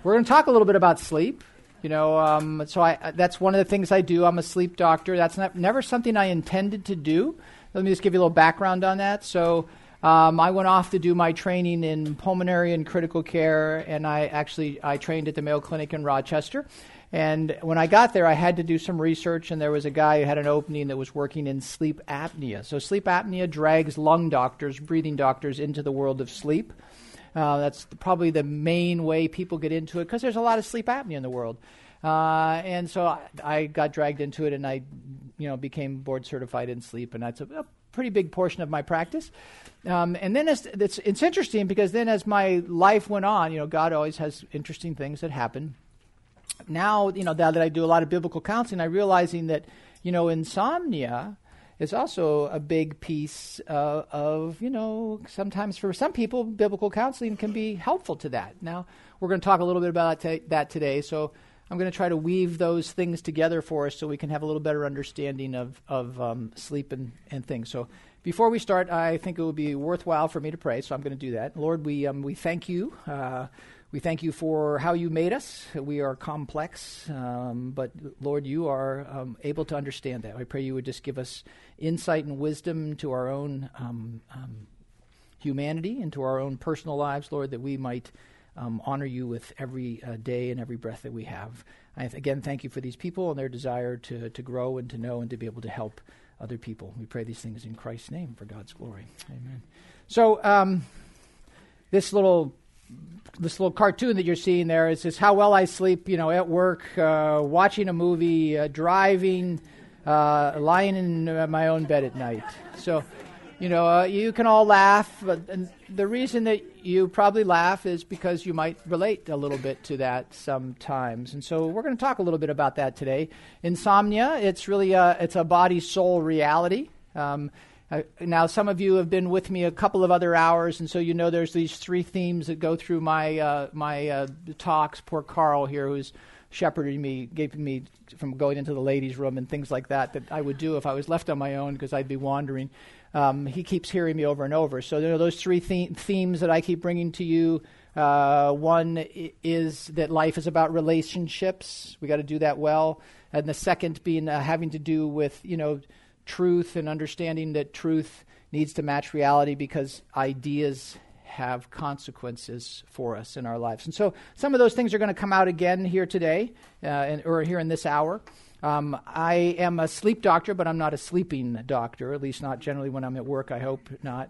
We're going to talk a little bit about sleep. That's one of the things I do. I'm a sleep doctor. That's never something I intended to do. Let me just give you a little background on that. So I went off to do my training in pulmonary and critical care, and I trained at the Mayo Clinic in Rochester. And when I got there, I had to do some research, and there was a guy who had an opening that was working in sleep apnea. So sleep apnea drags lung doctors, breathing doctors, into the world of sleep. That's probably the main way people get into it, because there's a lot of sleep apnea in the world. And so I got dragged into it, and I became board certified in sleep, and that's a pretty big portion of my practice. And then it's interesting, because then as my life went on, God always has interesting things that happen. Now, now that I do a lot of biblical counseling, I'm realizing that, insomnia is also a big piece of sometimes for some people, biblical counseling can be helpful to that. Now, we're going to talk a little bit about that today, so I'm going to try to weave those things together for us so we can have a little better understanding of sleep and things. So before we start, I think it would be worthwhile for me to pray, so I'm going to do that. Lord, we thank you. We thank you for how you made us. We are complex, but Lord, you are able to understand that. I pray you would just give us insight and wisdom to our own humanity and to our own personal lives, Lord, that we might honor you with every day and every breath that we have. Again, thank you for these people and their desire to grow and to know and to be able to help other people. We pray these things in Christ's name for God's glory. Amen. So this little cartoon that you're seeing there is just how well I sleep, at work, watching a movie, driving, lying in my own bed at night. So, you can all laugh, but the reason that you probably laugh is because you might relate a little bit to that sometimes. And so we're going to talk a little bit about that today. Insomnia, it's really it's a body-soul reality. Now, some of you have been with me a couple of other hours, and so there's these three themes that go through my talks. Poor Carl here, who's shepherding me, keeping me from going into the ladies' room and things like that I would do if I was left on my own because I'd be wandering. He keeps hearing me over and over. So there are those three themes that I keep bringing to you. One is that life is about relationships. We got to do that well. And the second being having to do with, truth and understanding that truth needs to match reality because ideas have consequences for us in our lives. And so some of those things are going to come out again here today or here in this hour. I am a sleep doctor, but I'm not a sleeping doctor, at least not generally when I'm at work. I hope not.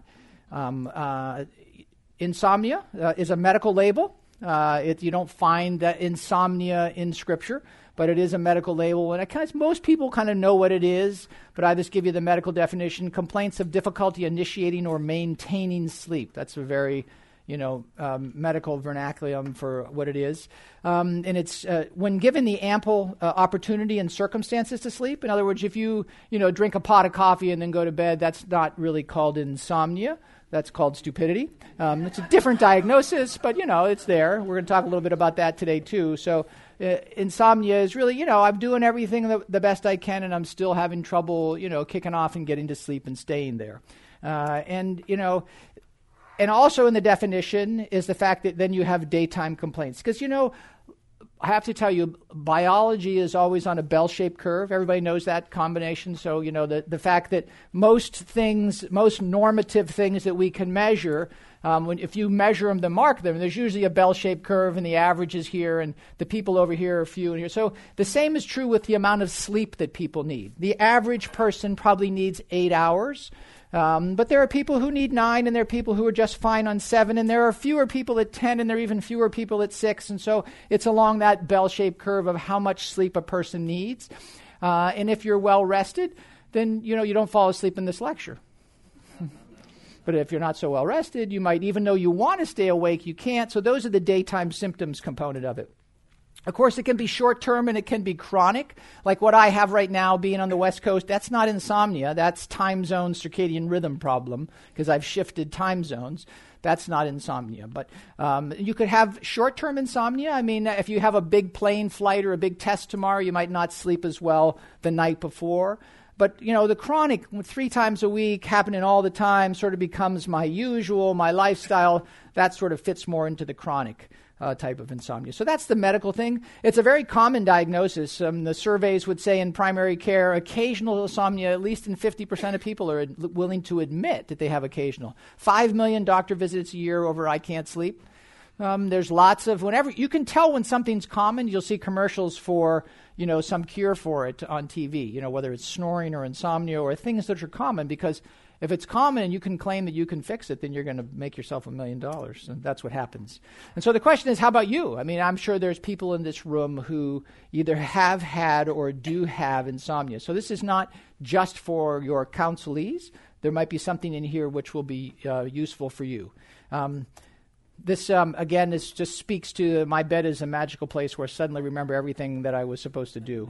Insomnia is a medical label. You don't find that insomnia in Scripture, but it is a medical label. And most people kind of know what it is, but I just give you the medical definition. Complaints of difficulty initiating or maintaining sleep. That's a very medical vernaculum for what it is. And it's when given the ample opportunity and circumstances to sleep. In other words, if you drink a pot of coffee and then go to bed, that's not really called insomnia. That's called stupidity. It's a different diagnosis, but, it's there. We're going to talk a little bit about that today, too. So insomnia is really, I'm doing everything the best I can, and I'm still having trouble, kicking off and getting to sleep and staying there. And also in the definition is the fact that then you have daytime complaints. Because, I have to tell you, biology is always on a bell-shaped curve. Everybody knows that combination. So, the fact that most normative things that we can measure, if you measure them, mark them, there's usually a bell-shaped curve, and the average is here, and the people over here are few and here. So the same is true with the amount of sleep that people need. The average person probably needs 8 hours. But there are people who need 9, and there are people who are just fine on 7, and there are fewer people at 10, and there are even fewer people at 6. And so it's along that bell-shaped curve of how much sleep a person needs. And if you're well-rested, then, you don't fall asleep in this lecture. But if you're not so well-rested, you might, even though you want to stay awake, you can't. So those are the daytime symptoms component of it. Of course, it can be short-term and it can be chronic. Like what I have right now being on the West Coast, that's not insomnia. That's time zone circadian rhythm problem because I've shifted time zones. That's not insomnia. But you could have short-term insomnia. I mean, if you have a big plane flight or a big test tomorrow, you might not sleep as well the night before. But, the chronic, 3 times a week, happening all the time, sort of becomes my usual, my lifestyle. That sort of fits more into the chronic type of insomnia. So that's the medical thing. It's a very common diagnosis. The surveys would say in primary care, occasional insomnia, at least in 50% of people are willing to admit that they have occasional. 5 million doctor visits a year over I can't sleep. There's lots of, whenever, you can tell when something's common, you'll see commercials for, some cure for it on TV, whether it's snoring or insomnia or things that are common, because if it's common and you can claim that you can fix it, then you're going to make yourself $1 million. And that's what happens. And so the question is, how about you? I mean, I'm sure there's people in this room who either have had or do have insomnia. So this is not just for your counselees. There might be something in here which will be useful for you. This just speaks to my bed is a magical place where I suddenly remember everything that I was supposed to do.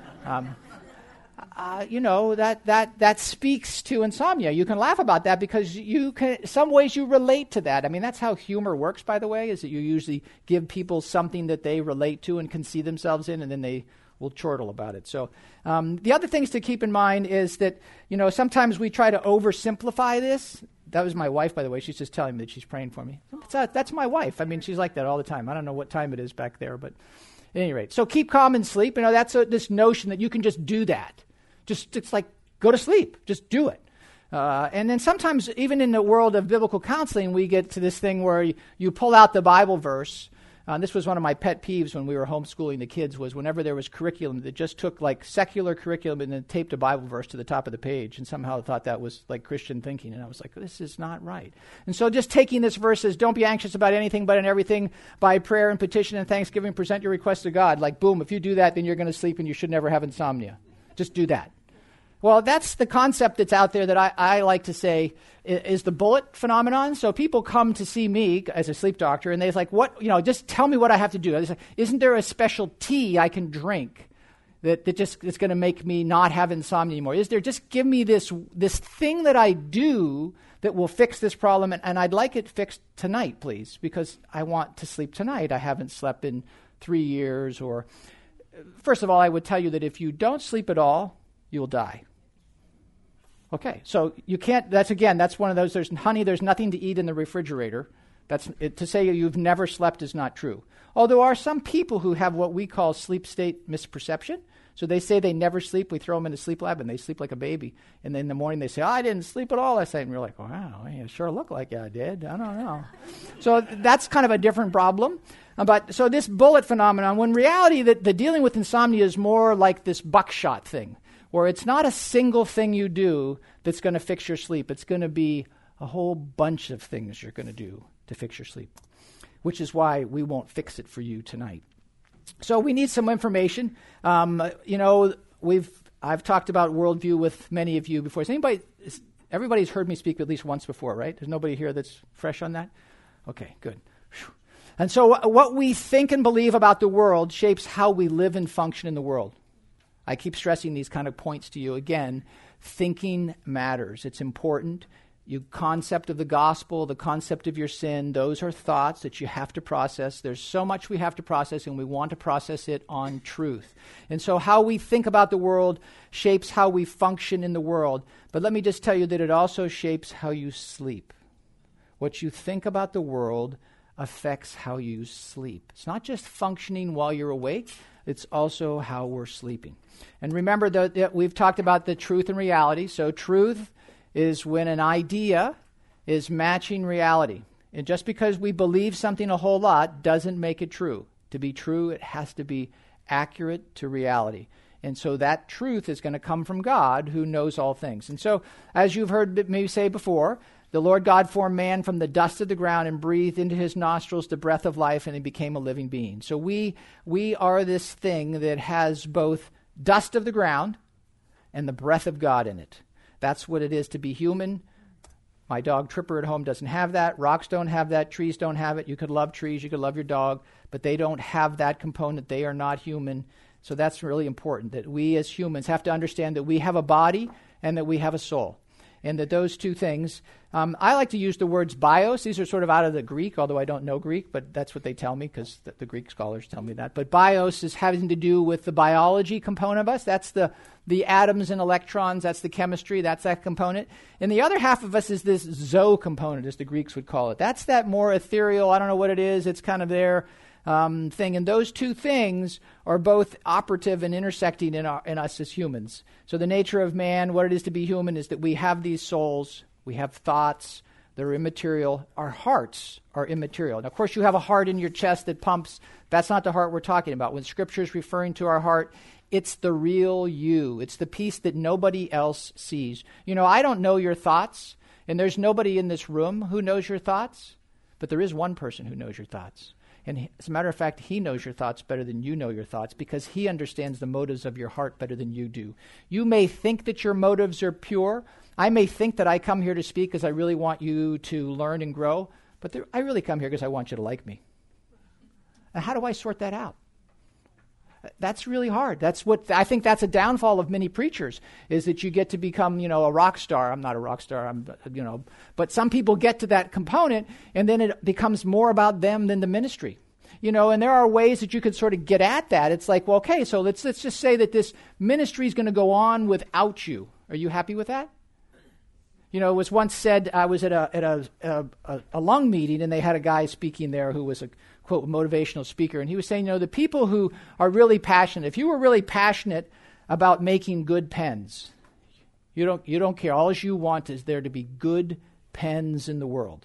That speaks to insomnia. You can laugh about that because some ways you relate to that. I mean, that's how humor works, by the way, is that you usually give people something that they relate to and can see themselves in, and then they will chortle about it. So the other things to keep in mind is that, sometimes we try to oversimplify this. That was my wife, by the way. She's just telling me that she's praying for me. That's my wife. I mean, she's like that all the time. I don't know what time it is back there, but at any rate. So keep calm and sleep. That's this notion that you can just do that. It's like, go to sleep. Just do it. And then sometimes, even in the world of biblical counseling, we get to this thing where you pull out the Bible verse. This was one of my pet peeves when we were homeschooling the kids, was whenever there was curriculum that just took like secular curriculum and then taped a Bible verse to the top of the page, and somehow thought that was like Christian thinking. And I was like, this is not right. And so just taking this verse says, don't be anxious about anything, but in everything by prayer and petition and thanksgiving, present your requests to God. Like, boom, if you do that, then you're going to sleep and you should never have insomnia. Just do that. Well, that's the concept that's out there that I like to say is the bullet phenomenon. So people come to see me as a sleep doctor, and they're like, just tell me what I have to do. I say, isn't there a special tea I can drink that just is going to make me not have insomnia anymore? Is there, just give me this thing that I do that will fix this problem, and I'd like it fixed tonight, please, because I want to sleep tonight. I haven't slept in 3 years. Or, first of all, I would tell you that if you don't sleep at all, you will die. Okay, so you can't, that's one of those, there's nothing to eat in the refrigerator. To say you've never slept is not true. Although there are some people who have what we call sleep state misperception. So they say they never sleep. We throw them in the sleep lab and they sleep like a baby. And then in the morning they say, I didn't sleep at all last night. And we're like, wow, you sure look like I did. I don't know. So that's kind of a different problem. So this bullet phenomenon, when in reality the dealing with insomnia is more like this buckshot thing, where it's not a single thing you do that's going to fix your sleep. It's going to be a whole bunch of things you're going to do to fix your sleep, which is why we won't fix it for you tonight. So we need some information. I've talked about worldview with many of you before. Everybody's heard me speak at least once before, right? There's nobody here that's fresh on that? Okay, good. Whew. And so what we think and believe about the world shapes how we live and function in the world. I keep stressing these kind of points to you. Again, thinking matters. It's important. Your concept of the gospel, the concept of your sin, those are thoughts that you have to process. There's so much we have to process, and we want to process it on truth. And so how we think about the world shapes how we function in the world. But let me just tell you that it also shapes how you sleep. What you think about the world affects how you sleep. It's not just functioning while you're awake. It's also how we're sleeping. And remember that we've talked about the truth and reality. So truth is when an idea is matching reality. And just because we believe something a whole lot doesn't make it true. To be true, it has to be accurate to reality. And so that truth is going to come from God, who knows all things. And so, as you've heard me say before, the Lord God formed man from the dust of the ground and breathed into his nostrils the breath of life, and he became a living being. So we are this thing that has both dust of the ground and the breath of God in it. That's what it is to be human. My dog Tripper at home doesn't have that. Rocks don't have that. Trees don't have it. You could love trees. You could love your dog. But they don't have that component. They are not human. So that's really important, that we as humans have to understand that we have a body and that we have a soul. And that those two things, I like to use the words bios. These are sort of out of the Greek, although I don't know Greek, but that's what they tell me because the Greek scholars tell me that. But bios is having to do with the biology component of us. That's the atoms and electrons. That's the chemistry. That's that component. And the other half of us is this zo component, as the Greeks would call it. That's that more ethereal, I don't know what it is, it's kind of there thing. And those two things are both operative and intersecting in us as humans. So the nature of man, what it is to be human, is that we have these souls, we have thoughts, they're immaterial. Our hearts are immaterial. Now, of course, you have a heart in your chest that pumps. That's not the heart we're talking about. When Scripture is referring to our heart, it's the real you. It's the piece that nobody else sees. You know, I don't know your thoughts, and there's nobody in this room who knows your thoughts, but there is one person who knows your thoughts. And as a matter of fact, he knows your thoughts better than you know your thoughts because he understands the motives of your heart better than you do. You may think that your motives are pure. I may think that I come here to speak because I really want you to learn and grow, but I really come here because I want you to like me. And how do I sort that out? That's really hard. I think that's a downfall of many preachers, is that you get to become, a rock star. I'm not a rock star, but some people get to that component, and then it becomes more about them than the ministry. And there are ways that you could sort of get at that. It's like, well, okay, so let's just say that this ministry is going to go on without you. Are you happy with that? It was once said, I was at a lung meeting, and they had a guy speaking there who was a, quote, motivational speaker, and he was saying, the people who are really passionate, if you were really passionate about making good pens, you don't care. All you want is there to be good pens in the world.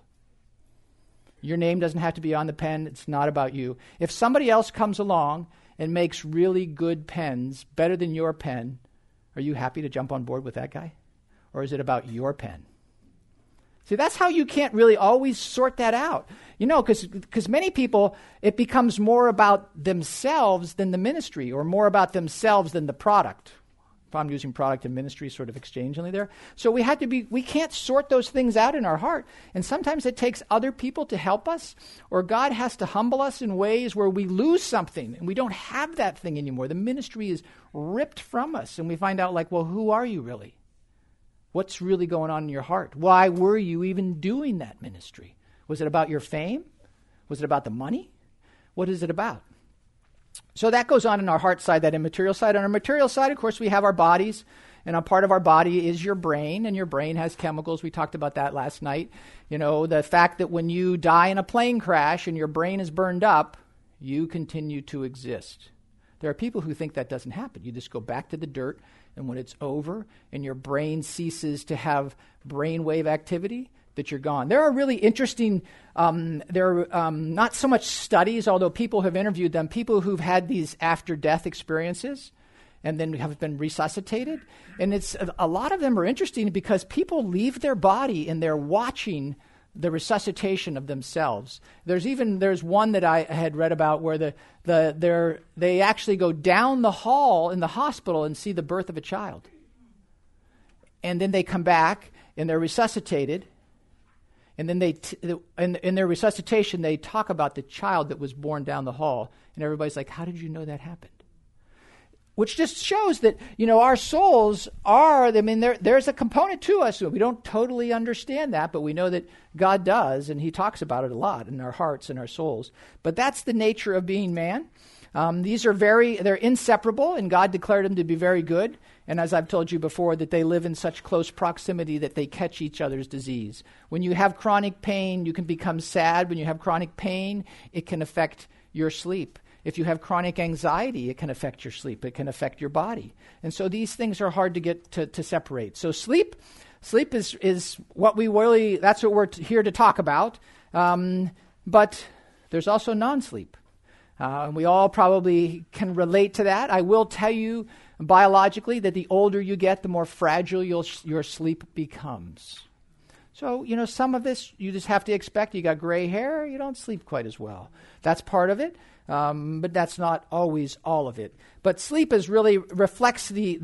Your name doesn't have to be on the pen. It's not about you. If somebody else comes along and makes really good pens, better than your pen, are you happy to jump on board with that guy? Or is it about your pen? See, that's how you can't really always sort that out. Because many people, it becomes more about themselves than the ministry, or more about themselves than the product. If I'm using product and ministry sort of exchangingly there. So we can't sort those things out in our heart. And sometimes it takes other people to help us, or God has to humble us in ways where we lose something and we don't have that thing anymore. The ministry is ripped from us, and we find out well, who are you really? What's really going on in your heart? Why were you even doing that ministry? Was it about your fame? Was it about the money? What is it about? So that goes on in our heart side, that immaterial side. On our material side, of course, we have our bodies, and a part of our body is your brain, and your brain has chemicals. We talked about that last night. The fact that when you die in a plane crash and your brain is burned up, you continue to exist. There are people who think that doesn't happen. You just go back to the dirt, and when it's over and your brain ceases to have brainwave activity, that you're gone. There are really interesting, not so much studies, although people have interviewed them, people who've had these after-death experiences and then have been resuscitated. And a lot of them are interesting because people leave their body and they're watching the resuscitation of themselves. There's one that I had read about where they actually go down the hall in the hospital and see the birth of a child. And then they come back and they're resuscitated. And then in their resuscitation, they talk about the child that was born down the hall. And everybody's like, how did you know that happened? Which just shows that, our souls there's a component to us. We don't totally understand that, but we know that God does, and he talks about it a lot in our hearts and our souls. But that's the nature of being man. These are they're inseparable, and God declared them to be very good. And as I've told you before, that they live in such close proximity that they catch each other's disease. When you have chronic pain, you can become sad. When you have chronic pain, it can affect your sleep. If you have chronic anxiety, it can affect your sleep. It can affect your body. And so these things are hard to get to separate. So sleep is what that's what we're here to talk about. But there's also non-sleep. And we all probably can relate to that. I will tell you biologically that the older you get, the more fragile your sleep becomes. So, some of this you just have to expect. You got gray hair, you don't sleep quite as well. That's part of it. But that's not always all of it. But sleep reflects the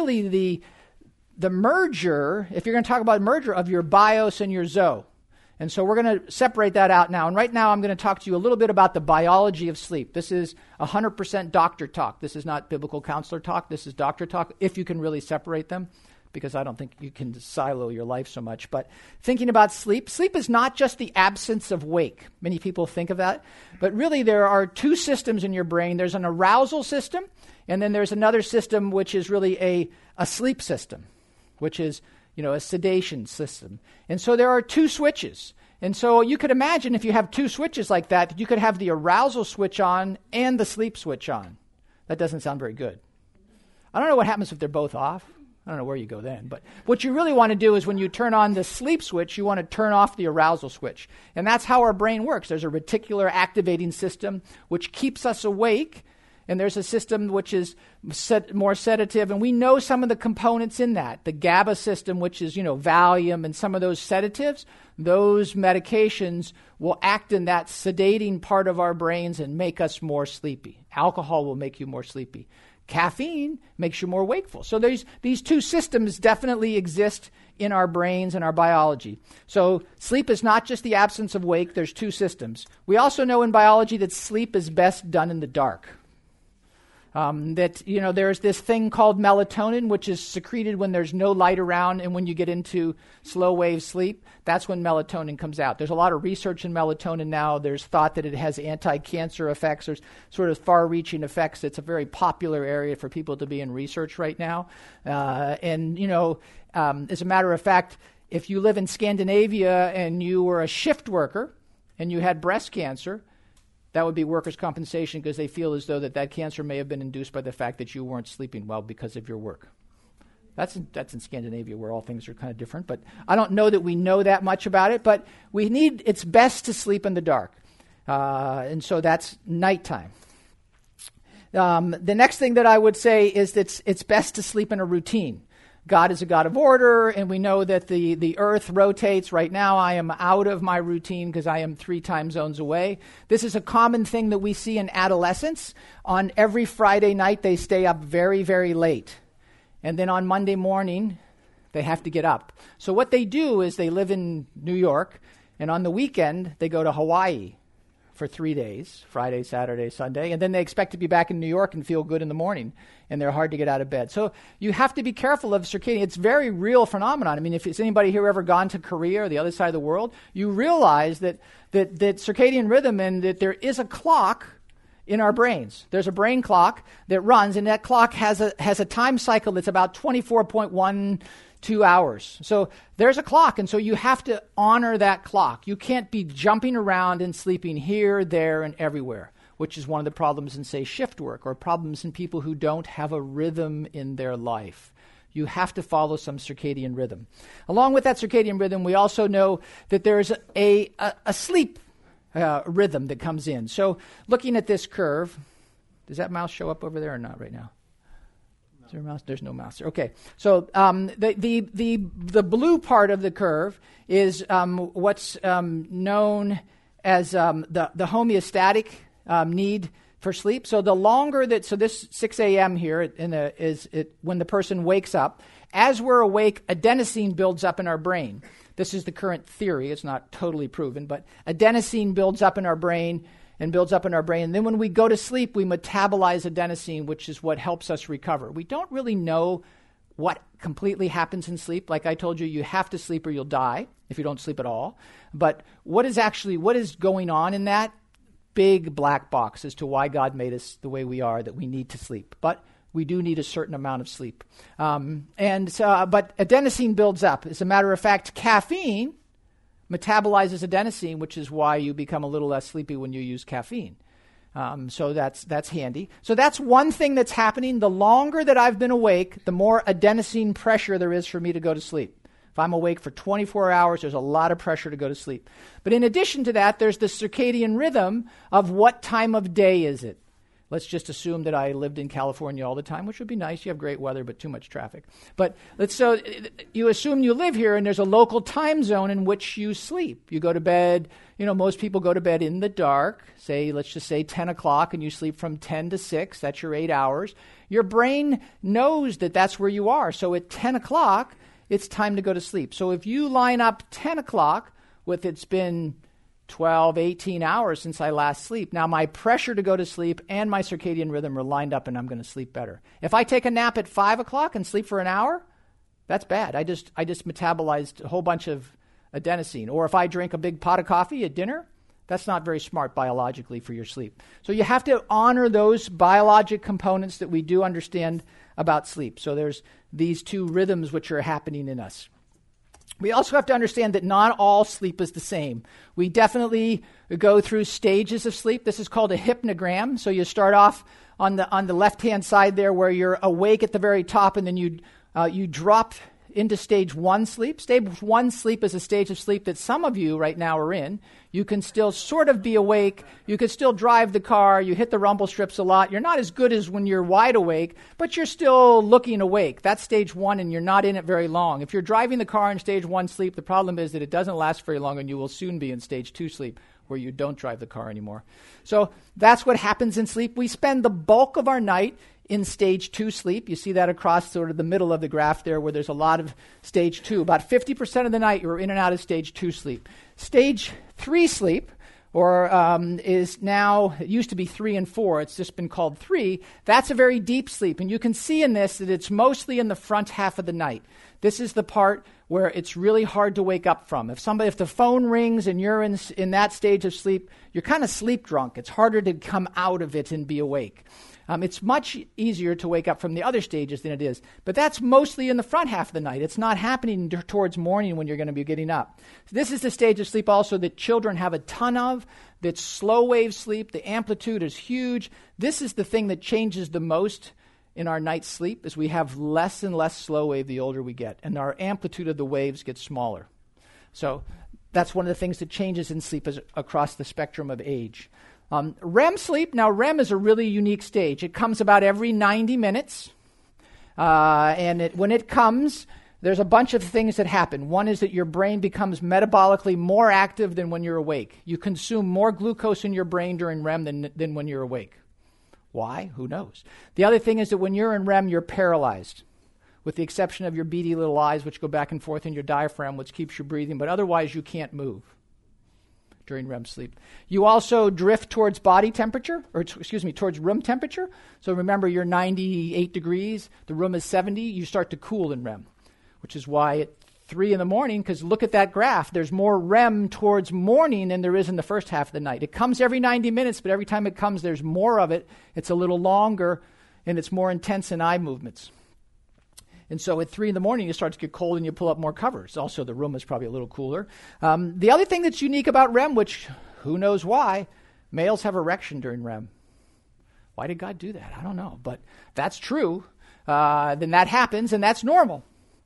merger, if you're going to talk about merger of your bios and your zo. And so we're going to separate that out now. And right now I'm going to talk to you a little bit about the biology of sleep. This is 100% doctor talk. This is not biblical counselor talk. This is doctor talk, if you can really separate them. because I don't think you can silo your life so much. But thinking about sleep, sleep is not just the absence of wake. Many people think of that. But really there are two systems in your brain. There's an arousal system, and then there's another system which is really a sleep system, which is, a sedation system. And so there are two switches. And so you could imagine if you have two switches like that, you could have the arousal switch on and the sleep switch on. That doesn't sound very good. I don't know what happens if they're both off. I don't know where you go then. But what you really want to do is when you turn on the sleep switch, you want to turn off the arousal switch. And that's how our brain works. There's a reticular activating system which keeps us awake. And there's a system which is more sedative, and we know some of the components in that. The GABA system, which is, Valium and some of those sedatives, those medications will act in that sedating part of our brains and make us more sleepy. Alcohol will make you more sleepy. Caffeine makes you more wakeful. So these two systems definitely exist in our brains and our biology. So sleep is not just the absence of wake. There's two systems. We also know in biology that sleep is best done in the dark. There's this thing called melatonin, which is secreted when there's no light around, and when you get into slow wave sleep, that's when melatonin comes out. There's a lot of research in melatonin now. There's thought that it has anti-cancer effects. There's sort of far-reaching effects. It's a very popular area for people to be in research right now. As a matter of fact, if you live in Scandinavia and you were a shift worker and you had breast cancer, that would be workers' compensation because they feel as though that cancer may have been induced by the fact that you weren't sleeping well because of your work. That's in Scandinavia where all things are kind of different. But I don't know that we know that much about it. But it's best to sleep in the dark. And so that's nighttime. The next thing that I would say is that it's best to sleep in a routine. God is a God of order, and we know that the earth rotates. Right now, I am out of my routine because I am 3 time zones away. This is a common thing that we see in adolescents. On every Friday night, they stay up very, very late. And then on Monday morning, they have to get up. So what they do is they live in New York, and on the weekend, they go to Hawaii for 3 days, Friday, Saturday, Sunday, and then they expect to be back in New York and feel good in the morning, and they're hard to get out of bed. So you have to be careful of circadian. It's a very real phenomenon. I mean, if it's anybody here ever gone to Korea or the other side of the world, you realize that circadian rhythm and that there is a clock in our brains. There's a brain clock that runs, and that clock has a time cycle that's about 24.12 hours. So there's a clock, and so you have to honor that clock. You can't be jumping around and sleeping here, there, and everywhere, which is one of the problems in, say, shift work or problems in people who don't have a rhythm in their life. You have to follow some circadian rhythm. Along with that circadian rhythm, we also know that there's a sleep rhythm that comes in. So looking at this curve, does that mouse show up over there or not right now? Is there a mouse? There's no mouse there. Okay. So the blue part of the curve is what's known as the homeostatic need for sleep. So the longer this 6 a.m. here when the person wakes up, as we're awake, adenosine builds up in our brain. This is the current theory. It's not totally proven, but adenosine builds up in our brain. And then when we go to sleep, we metabolize adenosine, which is what helps us recover. We don't really know what completely happens in sleep. Like I told you, you have to sleep or you'll die if you don't sleep at all. But what is going on in that big black box as to why God made us the way we are, that we need to sleep. But we do need a certain amount of sleep. But adenosine builds up. As a matter of fact, caffeine metabolizes adenosine, which is why you become a little less sleepy when you use caffeine. So that's handy. So that's one thing that's happening. The longer that I've been awake, the more adenosine pressure there is for me to go to sleep. If I'm awake for 24 hours, there's a lot of pressure to go to sleep. But in addition to that, there's the circadian rhythm of what time of day is it. Let's just assume that I lived in California all the time, which would be nice. You have great weather, but too much traffic. But so you assume you live here, and there's a local time zone in which you sleep. You go to bed. Most people go to bed in the dark. Let's just say 10 o'clock, and you sleep from 10 to 6. That's your 8 hours. Your brain knows that that's where you are. So at 10 o'clock, it's time to go to sleep. So if you line up 10 o'clock with it's been 12, 18 hours since I last sleep. Now my pressure to go to sleep and my circadian rhythm are lined up and I'm going to sleep better. If I take a nap at 5 o'clock and sleep for an hour, That's bad. I just metabolized a whole bunch of adenosine. Or if I drink a big pot of coffee at dinner, that's not very smart biologically for your sleep. So you have to honor those biologic components that we do understand about sleep. So there's these two rhythms which are happening in us. We also have to understand that not all sleep is the same. We definitely go through stages of sleep. This is called a hypnogram. So you start off on the left-hand side there where you're awake at the very top, and then you drop into stage 1 sleep. Stage 1 sleep is a stage of sleep that some of you right now are in. You can still sort of be awake. You can still drive the car. You hit the rumble strips a lot. You're not as good as when you're wide awake, but you're still looking awake. That's stage 1, and you're not in it very long. If you're driving the car in stage 1 sleep, the problem is that it doesn't last very long, and you will soon be in stage 2 sleep, where you don't drive the car anymore. So that's what happens in sleep. We spend the bulk of our night in stage 2 sleep. You see that across sort of the middle of the graph there where there's a lot of stage 2. About 50% of the night you're in and out of stage 2 sleep. Stage 3 sleep, or is now, it used to be 3 and 4, it's just been called 3. That's a very deep sleep. And you can see in this that it's mostly in the front half of the night. This is the part where it's really hard to wake up from. If the phone rings and you're in that stage of sleep, you're kind of sleep drunk. It's harder to come out of it and be awake. It's much easier to wake up from the other stages than it is. But that's mostly in the front half of the night. It's not happening towards morning when you're going to be getting up. So this is the stage of sleep also that children have a ton of. That's slow wave sleep. The amplitude is huge. This is the thing that changes the most in our night's sleep, is we have less and less slow wave the older we get. And our amplitude of the waves gets smaller. So that's one of the things that changes in sleep across the spectrum of age. REM sleep, now REM is a really unique stage. It comes about every 90 minutes. When it comes, there's a bunch of things that happen. One is that your brain becomes metabolically more active than when you're awake. You consume more glucose in your brain during REM than when you're awake. Why? Who knows? The other thing is that when you're in REM, you're paralyzed, with the exception of your beady little eyes, which go back and forth, and your diaphragm, which keeps you breathing. But otherwise, you can't move during REM sleep. You also drift towards body temperature, towards room temperature. So remember, you're 98 degrees, the room is 70, you start to cool in REM, which is why at 3 in the morning, because look at that graph, there's more REM towards morning than there is in the first half of the night. It comes every 90 minutes, but every time it comes, there's more of it. It's a little longer, and it's more intense in eye movements. And so at 3 in the morning, you start to get cold and you pull up more covers. Also, the room is probably a little cooler. The other thing that's unique about REM, which who knows why, males have erection during REM. Why did God do that? I don't know, but that's true. Then that happens, and that's normal.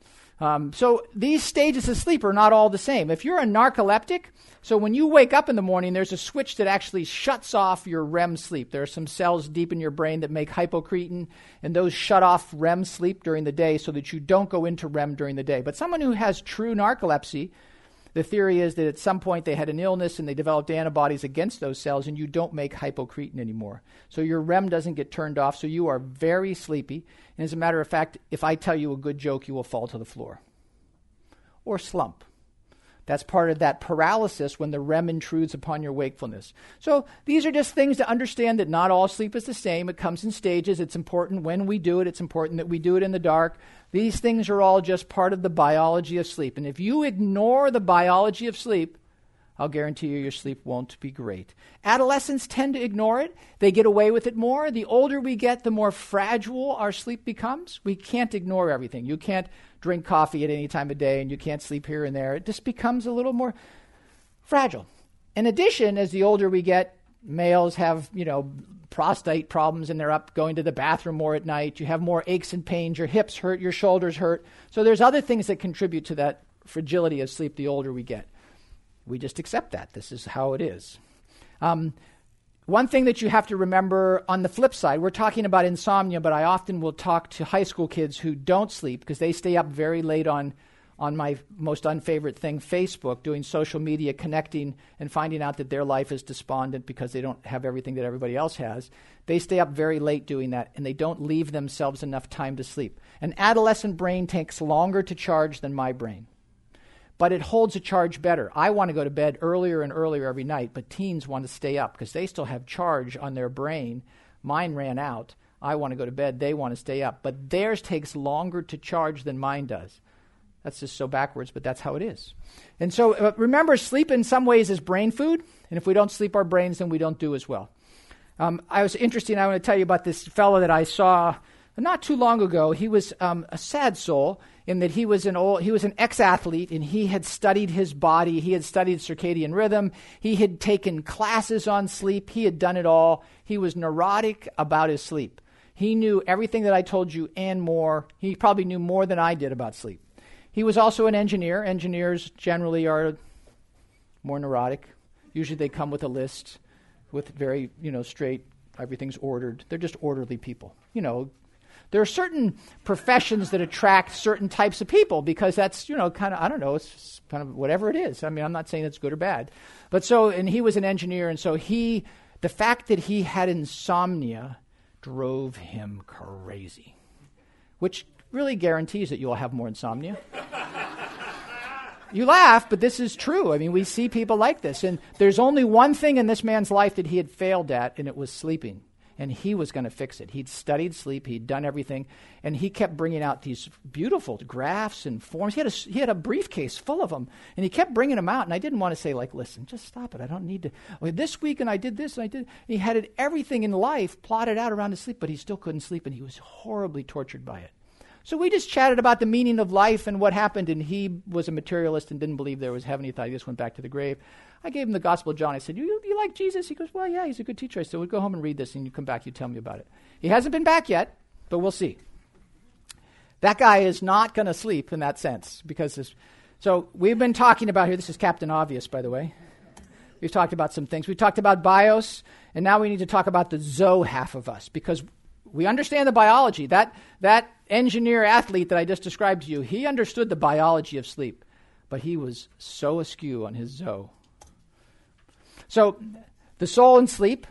So these stages of sleep are not all the same. If you're a narcoleptic, so when you wake up in the morning, there's a switch that actually shuts off your REM sleep. There are some cells deep in your brain that make hypocretin, and those shut off REM sleep during the day so that you don't go into REM during the day. But someone who has true narcolepsy, the theory is that at some point they had an illness and they developed antibodies against those cells, and you don't make hypocretin anymore. So your REM doesn't get turned off, so you are very sleepy. And as a matter of fact, if I tell you a good joke, you will fall to the floor or slump. That's part of that paralysis when the REM intrudes upon your wakefulness. So these are just things to understand that not all sleep is the same. It comes in stages. It's important when we do it. It's important that we do it in the dark. These things are all just part of the biology of sleep. And if you ignore the biology of sleep, I'll guarantee you your sleep won't be great. Adolescents tend to ignore it. They get away with it more. The older we get, the more fragile our sleep becomes. We can't ignore everything. You can't drink coffee at any time of day, and you can't sleep here and there. It just becomes a little more fragile. In addition, as the older we get, males have, prostate problems, and they're up going to the bathroom more at night. You have more aches and pains. Your hips hurt. Your shoulders hurt. So there's other things that contribute to that fragility of sleep the older we get. We just accept that. This is how it is. One thing that you have to remember on the flip side, we're talking about insomnia, but I often will talk to high school kids who don't sleep because they stay up very late on my most unfavorite thing, Facebook, doing social media, connecting, and finding out that their life is despondent because they don't have everything that everybody else has. They stay up very late doing that, and they don't leave themselves enough time to sleep. An adolescent brain takes longer to charge than my brain, but it holds a charge better. I want to go to bed earlier and earlier every night, but teens want to stay up because they still have charge on their brain. Mine ran out. I want to go to bed. They want to stay up. But theirs takes longer to charge than mine does. That's just so backwards, but that's how it is. And so remember, sleep in some ways is brain food. And if we don't sleep our brains, then we don't do as well. I was interested. I want to tell you about this fellow that I saw not too long ago. He was a sad soul in that he was an ex-athlete, and he had studied his body. He had studied circadian rhythm. He had taken classes on sleep. He had done it all. He was neurotic about his sleep. He knew everything that I told you and more. He probably knew more than I did about sleep. He was also an engineer. Engineers generally are more neurotic. Usually they come with a list with very, straight, everything's ordered. They're just orderly people. There are certain professions that attract certain types of people because that's, kind of, I don't know, it's kind of whatever it is. I mean, I'm not saying it's good or bad. But and he was an engineer, and so the fact that he had insomnia drove him crazy, which really guarantees that you'll have more insomnia. You laugh, but this is true. I mean, we see people like this. And there's only one thing in this man's life that he had failed at, and it was sleeping. And he was going to fix it. He'd studied sleep. He'd done everything. And he kept bringing out these beautiful graphs and forms. He had a briefcase full of them. And he kept bringing them out. And I didn't want to say, listen, just stop it. I don't need to. Well, this week, and I did this, and I did. And he had everything in life plotted out around his sleep, but he still couldn't sleep, and he was horribly tortured by it. So we just chatted about the meaning of life and what happened, and he was a materialist and didn't believe there was heaven. He thought he just went back to the grave. I gave him the Gospel of John. I said, you like Jesus? He goes, well, yeah, he's a good teacher. I said, well, go home and read this, and you come back, you tell me about it. He hasn't been back yet, but we'll see. That guy is not going to sleep in that sense. So we've been talking about here, this is Captain Obvious, by the way. We've talked about some things. We talked about bios, and now we need to talk about the zo half of us, because we understand the biology. That engineer athlete that I just described to you, he understood the biology of sleep, but he was so askew on his zo. So the soul and sleep.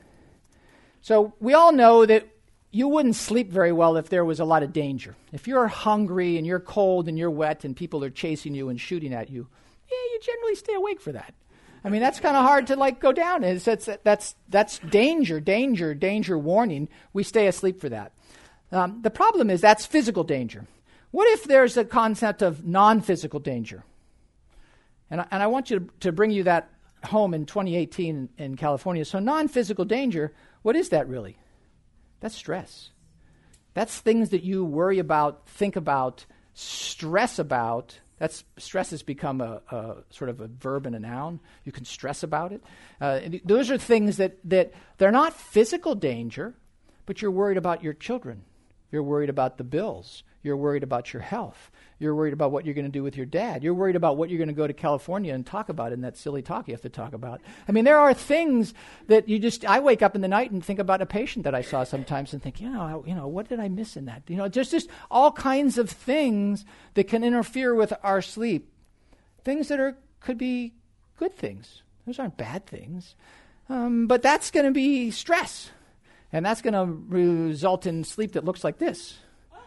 So we all know that you wouldn't sleep very well if there was a lot of danger. If you're hungry and you're cold and you're wet and people are chasing you and shooting at you, you generally stay awake for that. I mean, that's kind of hard to go down. That's danger, warning. We stay asleep for that. The problem is that's physical danger. What if there's a concept of non-physical danger? And I want you to bring you that home in 2018 in California. So non-physical danger, what is that really? That's stress. That's things that you worry about, think about, stress about. Stress has become a sort of a verb and a noun. You can stress about it. Those are things that they're not physical danger, but you're worried about your children. You're worried about the bills. You're worried about your health. You're worried about what you're going to do with your dad. You're worried about what you're going to go to California and talk about in that silly talk you have to talk about. I mean, there are things that I wake up in the night and think about a patient that I saw sometimes and think, what did I miss in that? There's just all kinds of things that can interfere with our sleep. Things that could be good things. Those aren't bad things. But that's going to be stress. And that's going to result in sleep that looks like this.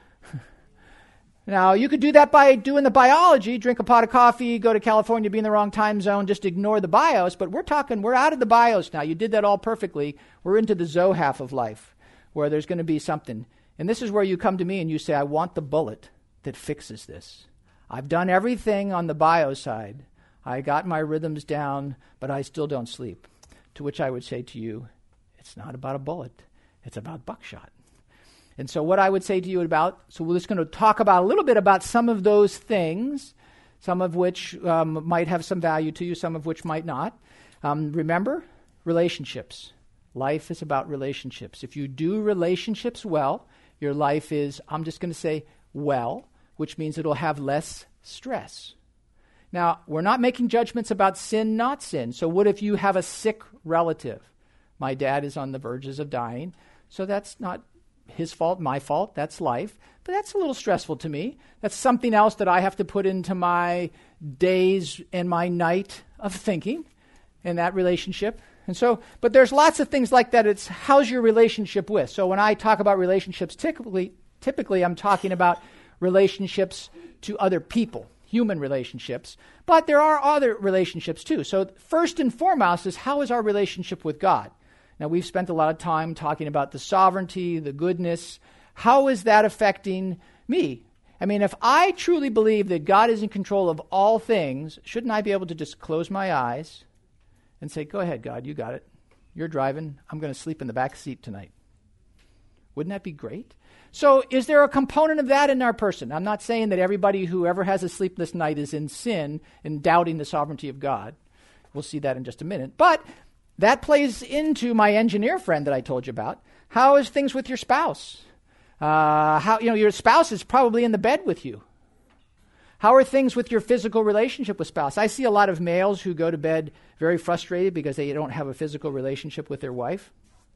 Now, you could do that by doing the biology, drink a pot of coffee, go to California, be in the wrong time zone, just ignore the bios. But we're out of the bios now. You did that all perfectly. We're into the zo half of life, where there's going to be something. And this is where you come to me and you say, I want the bullet that fixes this. I've done everything on the bio side. I got my rhythms down, but I still don't sleep. To which I would say to you, it's not about a bullet. It's about buckshot. And so what I would say to you so we're just going to talk about a little bit about some of those things, some of which might have some value to you, some of which might not. Remember, relationships. Life is about relationships. If you do relationships well, your life is, I'm just going to say, well, which means it'll have less stress. Now, we're not making judgments about sin, not sin. So what if you have a sick relative? My dad is on the verges of dying, so that's not his fault, my fault, that's life. But that's a little stressful to me. That's something else that I have to put into my days and my night of thinking in that relationship. And so, but there's lots of things like that. It's how's your relationship with? So when I talk about relationships, typically I'm talking about relationships to other people, human relationships. But there are other relationships too. So first and foremost is how is our relationship with God? Now, we've spent a lot of time talking about the sovereignty, the goodness. How is that affecting me? I mean, if I truly believe that God is in control of all things, shouldn't I be able to just close my eyes and say, go ahead, God, you got it. You're driving. I'm going to sleep in the back seat tonight. Wouldn't that be great? So is there a component of that in our person? I'm not saying that everybody who ever has a sleepless night is in sin and doubting the sovereignty of God. We'll see that in just a minute. But that plays into my engineer friend that I told you about. How is things with your spouse? Your spouse is probably in the bed with you. How are things with your physical relationship with spouse? I see a lot of males who go to bed very frustrated because they don't have a physical relationship with their wife.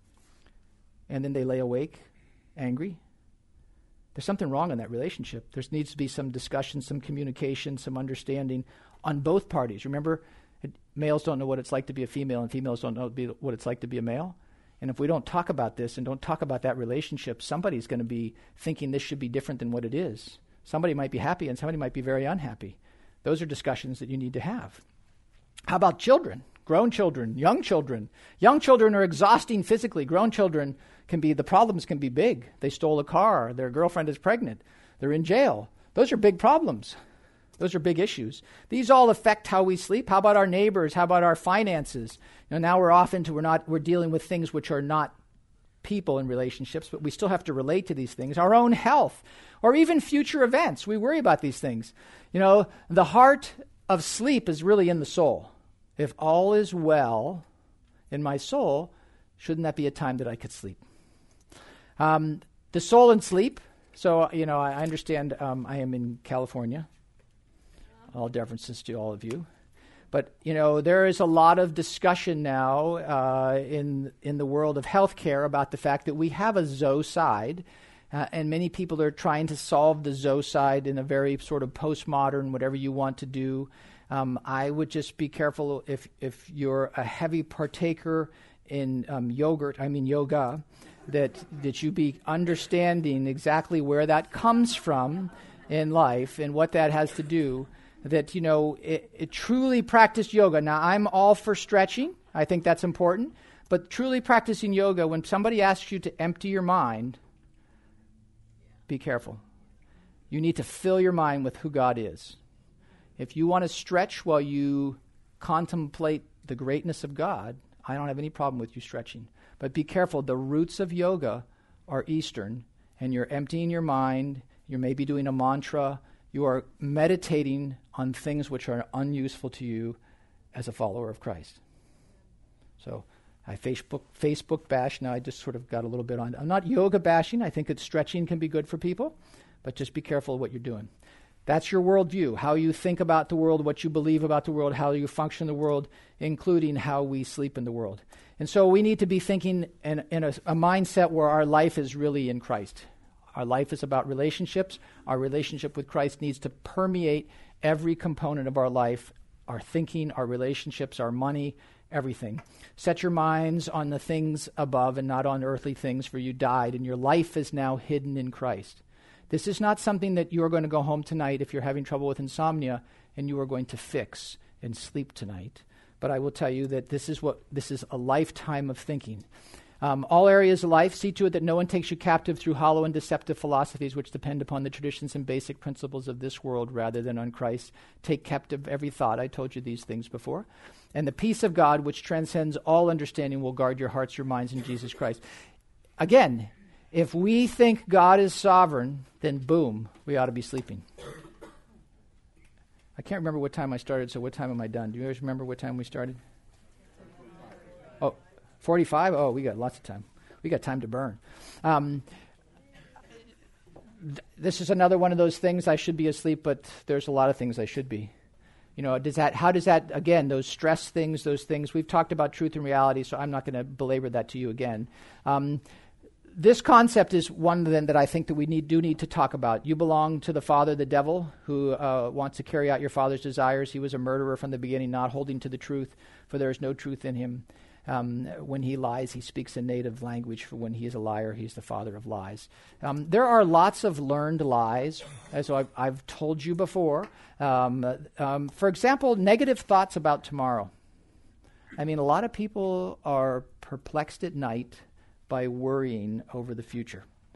And then they lay awake angry. There's something wrong in that relationship. There needs to be some discussion, some communication, some understanding on both parties. Remember, males don't know what it's like to be a female, and females don't know what it's like to be a male. And if we don't talk about this and don't talk about that relationship, somebody's going to be thinking this should be different than what it is. Somebody might be happy and somebody might be very unhappy. Those are discussions that you need to have. How about children? Grown children, young children. Young children are exhausting physically. Grown children the problems can be big. They stole a car. Their girlfriend is pregnant. They're in jail. Those are big problems. Those are big issues. These all affect how we sleep. How about our neighbors? How about our finances? Now we're dealing with things which are not people in relationships, but we still have to relate to these things. Our own health, or even future events. We worry about these things. The heart of sleep is really in the soul. If all is well in my soul, shouldn't that be a time that I could sleep? The soul and sleep. So, I understand I am in California. All deferences to all of you. But, there is a lot of discussion now in the world of healthcare about the fact that we have a zoocide, and many people are trying to solve the zoocide in a very sort of postmodern, whatever you want to do. I would just be careful if you're a heavy partaker in yoga, that you be understanding exactly where that comes from in life and what that has to do. That, it truly practice yoga. Now, I'm all for stretching. I think that's important. But truly practicing yoga, when somebody asks you to empty your mind, be careful. You need to fill your mind with who God is. If you want to stretch while you contemplate the greatness of God, I don't have any problem with you stretching. But be careful. The roots of yoga are Eastern, and you're emptying your mind. You may be doing a mantra. You are meditating on things which are unuseful to you as a follower of Christ. So I Facebook bash. Now I just sort of got a little bit on. I'm not yoga bashing. I think that stretching can be good for people, but just be careful of what you're doing. That's your worldview, how you think about the world, what you believe about the world, how you function in the world, including how we sleep in the world. And so we need to be thinking in a mindset where our life is really in Christ. Our life is about relationships. Our relationship with Christ needs to permeate every component of our life, our thinking, our relationships, our money, everything. Set your minds on the things above and not on earthly things, for you died, and your life is now hidden in Christ. This is not something that you are going to go home tonight if you're having trouble with insomnia and you are going to fix and sleep tonight. But I will tell you that this is a lifetime of thinking. All areas of life, see to it that no one takes you captive through hollow and deceptive philosophies which depend upon the traditions and basic principles of this world rather than on Christ. Take captive every thought. I told you these things before. And the peace of God, which transcends all understanding, will guard your hearts, your minds in Jesus Christ. Again, if we think God is sovereign, then boom, we ought to be sleeping. I can't remember what time I started, so what time am I done? Do you guys remember what time we started? 45? Oh, we got lots of time. We got time to burn. This is another one of those things. I should be asleep, but there's a lot of things I should be. How does that, again, those stress things, those things, we've talked about truth and reality, so I'm not going to belabor that to you again. This concept is one then that I think that we do need to talk about. You belong to the father, the devil, who wants to carry out your father's desires. He was a murderer from the beginning, not holding to the truth, for there is no truth in him. When he lies, he speaks a native language. For when he is a liar, he's the father of lies. There are lots of learned lies, as I've told you before. For example, negative thoughts about tomorrow. I mean, a lot of people are perplexed at night by worrying over the future.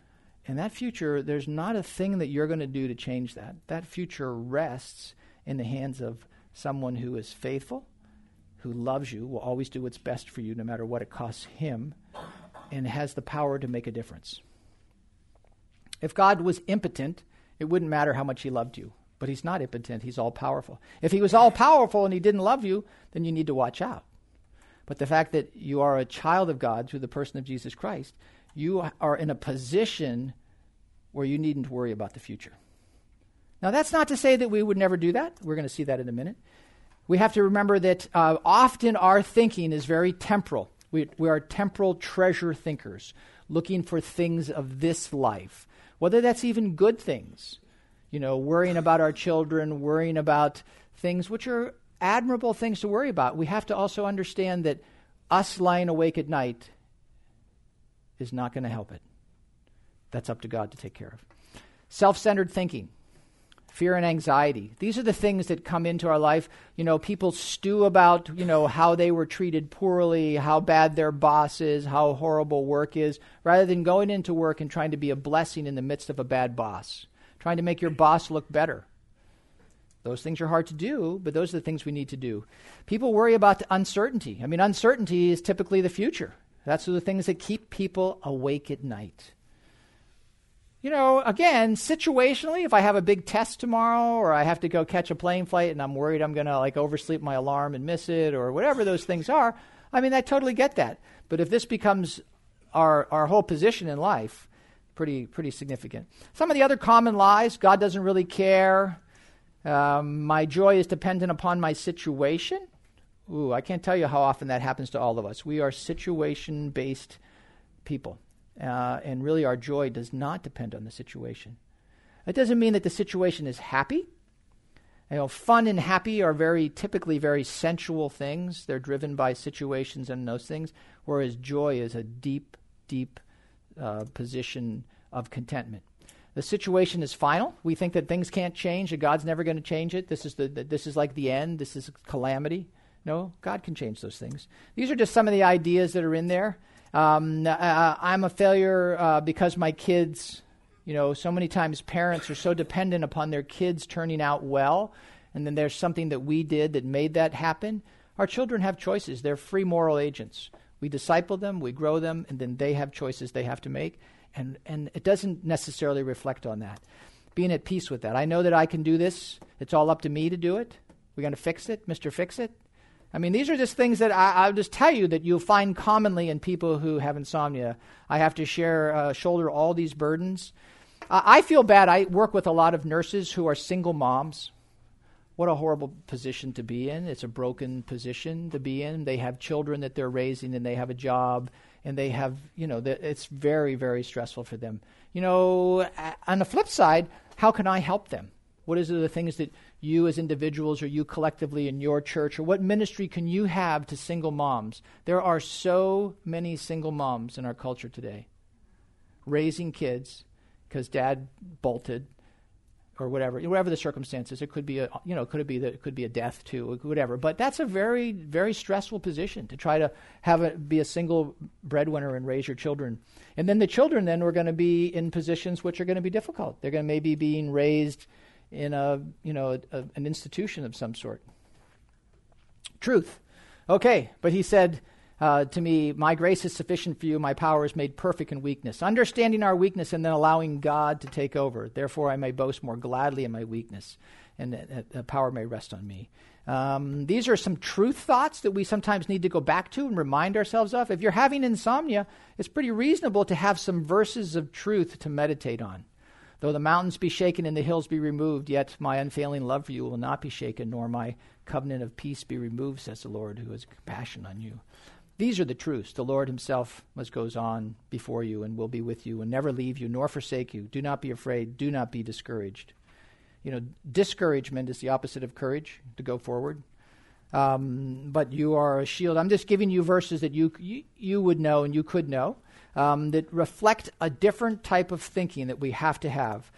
And that future, there's not a thing that you're going to do to change that. That future rests in the hands of someone who is faithful, who loves you, will always do what's best for you no matter what it costs him, and has the power to make a difference. If God was impotent, it wouldn't matter how much he loved you. But he's not impotent. He's all-powerful. If he was all-powerful and he didn't love you, then you need to watch out. But the fact that you are a child of God through the person of Jesus Christ, you are in a position where you needn't worry about the future. Now, that's not to say that we would never do that. We're going to see that in a minute. We have to remember that often our thinking is very temporal. We are temporal treasure thinkers, looking for things of this life, whether that's even good things. Worrying about our children, worrying about things which are admirable things to worry about. We have to also understand that us lying awake at night is not going to help it. That's up to God to take care of. Self-centered thinking, fear and anxiety. These are the things that come into our life. People stew about, how they were treated poorly, how bad their boss is, how horrible work is, rather than going into work and trying to be a blessing in the midst of a bad boss. Trying to make your boss look better. Those things are hard to do, but those are the things we need to do. People worry about uncertainty. Uncertainty is typically the future. That's the things that keep people awake at night. Again, situationally, if I have a big test tomorrow or I have to go catch a plane flight and I'm worried I'm going to oversleep my alarm and miss it or whatever those things are, I totally get that. But if this becomes our whole position in life, pretty significant. Some of the other common lies: God doesn't really care. My joy is dependent upon my situation. I can't tell you how often that happens to all of us. We are situation-based people, and really our joy does not depend on the situation. It doesn't mean that the situation is happy. Fun and happy are typically very sensual things. They're driven by situations and those things, whereas joy is a deep position of contentment. The situation is final. We think that things can't change, that God's never going to change it. This is like the end. This is calamity. No, God can change those things. These are just some of the ideas that are in there. I'm a failure because my kids, so many times parents are so dependent upon their kids turning out well, and then there's something that we did that made that happen. Our children have choices. They're free moral agents. We disciple them, we grow them, and then they have choices they have to make. And it doesn't necessarily reflect on that. Being at peace with that. I know that I can do this. It's all up to me to do it. We're going to fix it, Mr. Fix It. These are just things that I'll just tell you that you'll find commonly in people who have insomnia. I have to shoulder all these burdens. I feel bad. I work with a lot of nurses who are single moms. What a horrible position to be in. It's a broken position to be in. They have children that they're raising and they have a job and they have, it's very, very stressful for them. On the flip side, how can I help them? What is the things that you as individuals or you collectively in your church or what ministry can you have to single moms? There are so many single moms in our culture today raising kids because dad bolted or whatever the circumstances. It could be it could be a death too, whatever. But that's a very, very stressful position to try to be a single breadwinner and raise your children. And then the children then are going to be in positions which are going to be difficult. They're going to maybe being raised in an institution of some sort. Truth. Okay, but he said to me, my grace is sufficient for you, my power is made perfect in weakness. Understanding our weakness and then allowing God to take over. Therefore I may boast more gladly in my weakness, and the power may rest on me. These are some truth thoughts that we sometimes need to go back to and remind ourselves of. If you're having insomnia, it's pretty reasonable to have some verses of truth to meditate on. Though the mountains be shaken and the hills be removed, yet my unfailing love for you will not be shaken, nor my covenant of peace be removed, says the Lord, who has compassion on you. These are the truths. The Lord himself goes on before you and will be with you and never leave you nor forsake you. Do not be afraid. Do not be discouraged. Discouragement is the opposite of courage, to go forward. But you are a shield. I'm just giving you verses that you would know and you could know that reflect a different type of thinking that we have to have.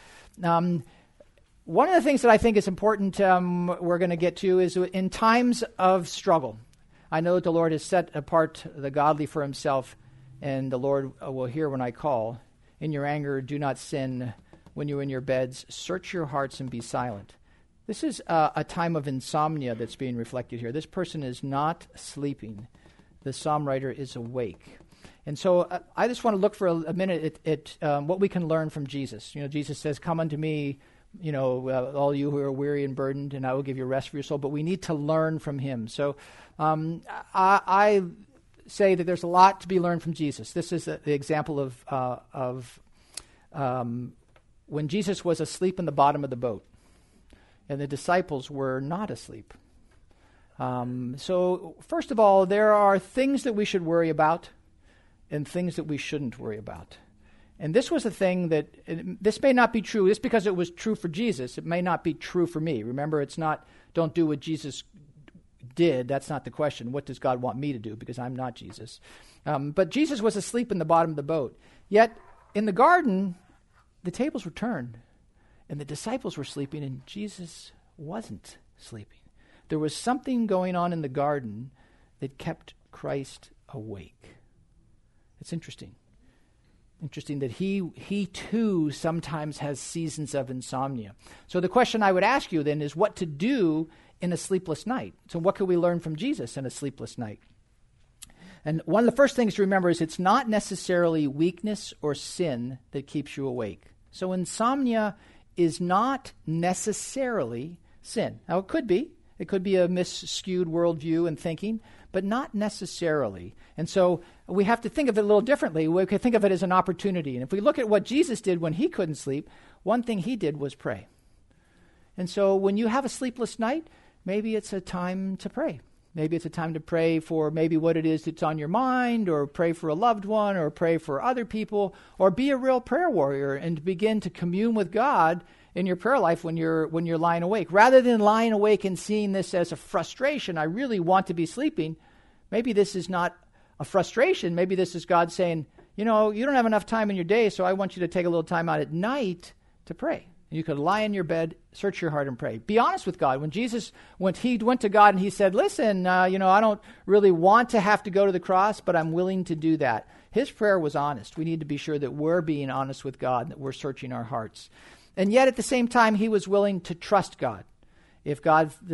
One of the things that I think is important we're going to get to is in times of struggle. I know that the Lord has set apart the godly for himself, and the Lord will hear when I call. in your anger, do not sin. When you're in your beds, search your hearts and be silent. This is a time of insomnia that's being reflected here. This person is not sleeping. The psalm writer is awake. And so I just want to look for a minute at what we can learn from Jesus. You know, Jesus says, come unto me, all you who are weary and burdened, and I will give you rest for your soul. But we need to learn from him. So I say that there's a lot to be learned from Jesus. This is the example of when Jesus was asleep in the bottom of the boat, and the disciples were not asleep. So first of all, there are things that we should worry about and things that we shouldn't worry about. And this was a thing that, this may not be true, just because it was true for Jesus, it may not be true for me. Remember, it's not, don't do what Jesus did. That's not the question. What does God want me to do? Because I'm not Jesus. But Jesus was asleep in the bottom of the boat. Yet, in the garden, the tables were turned, and the disciples were sleeping, and Jesus wasn't sleeping. There was something going on in the garden that kept Christ awake. It's interesting. Interesting that he too sometimes has seasons of insomnia. So the question I would ask you then is what to do in a sleepless night. So what can we learn from Jesus in a sleepless night? And one of the first things to remember is it's not necessarily weakness or sin that keeps you awake. So insomnia is not necessarily sin. Now it could be. It could be a misskewed worldview and thinking, but not necessarily. And so we have to think of it a little differently. We could think of it as an opportunity. And if we look at what Jesus did when he couldn't sleep, one thing he did was pray. And so when you have a sleepless night, maybe it's a time to pray. Maybe it's a time to pray for maybe what it is that's on your mind, or pray for a loved one, or pray for other people, or be a real prayer warrior and begin to commune with God in your prayer life when you're lying awake. Rather than lying awake and seeing this as a frustration, I really want to be sleeping, maybe this is not a frustration. Maybe this is God saying, you don't have enough time in your day, so I want you to take a little time out at night to pray. You could lie in your bed, search your heart, and pray. Be honest with God. When Jesus went to God and he said, listen, I don't really want to have to go to the cross, but I'm willing to do that. His prayer was honest. We need to be sure that we're being honest with God, that we're searching our hearts. And yet at the same time, he was willing to trust God. If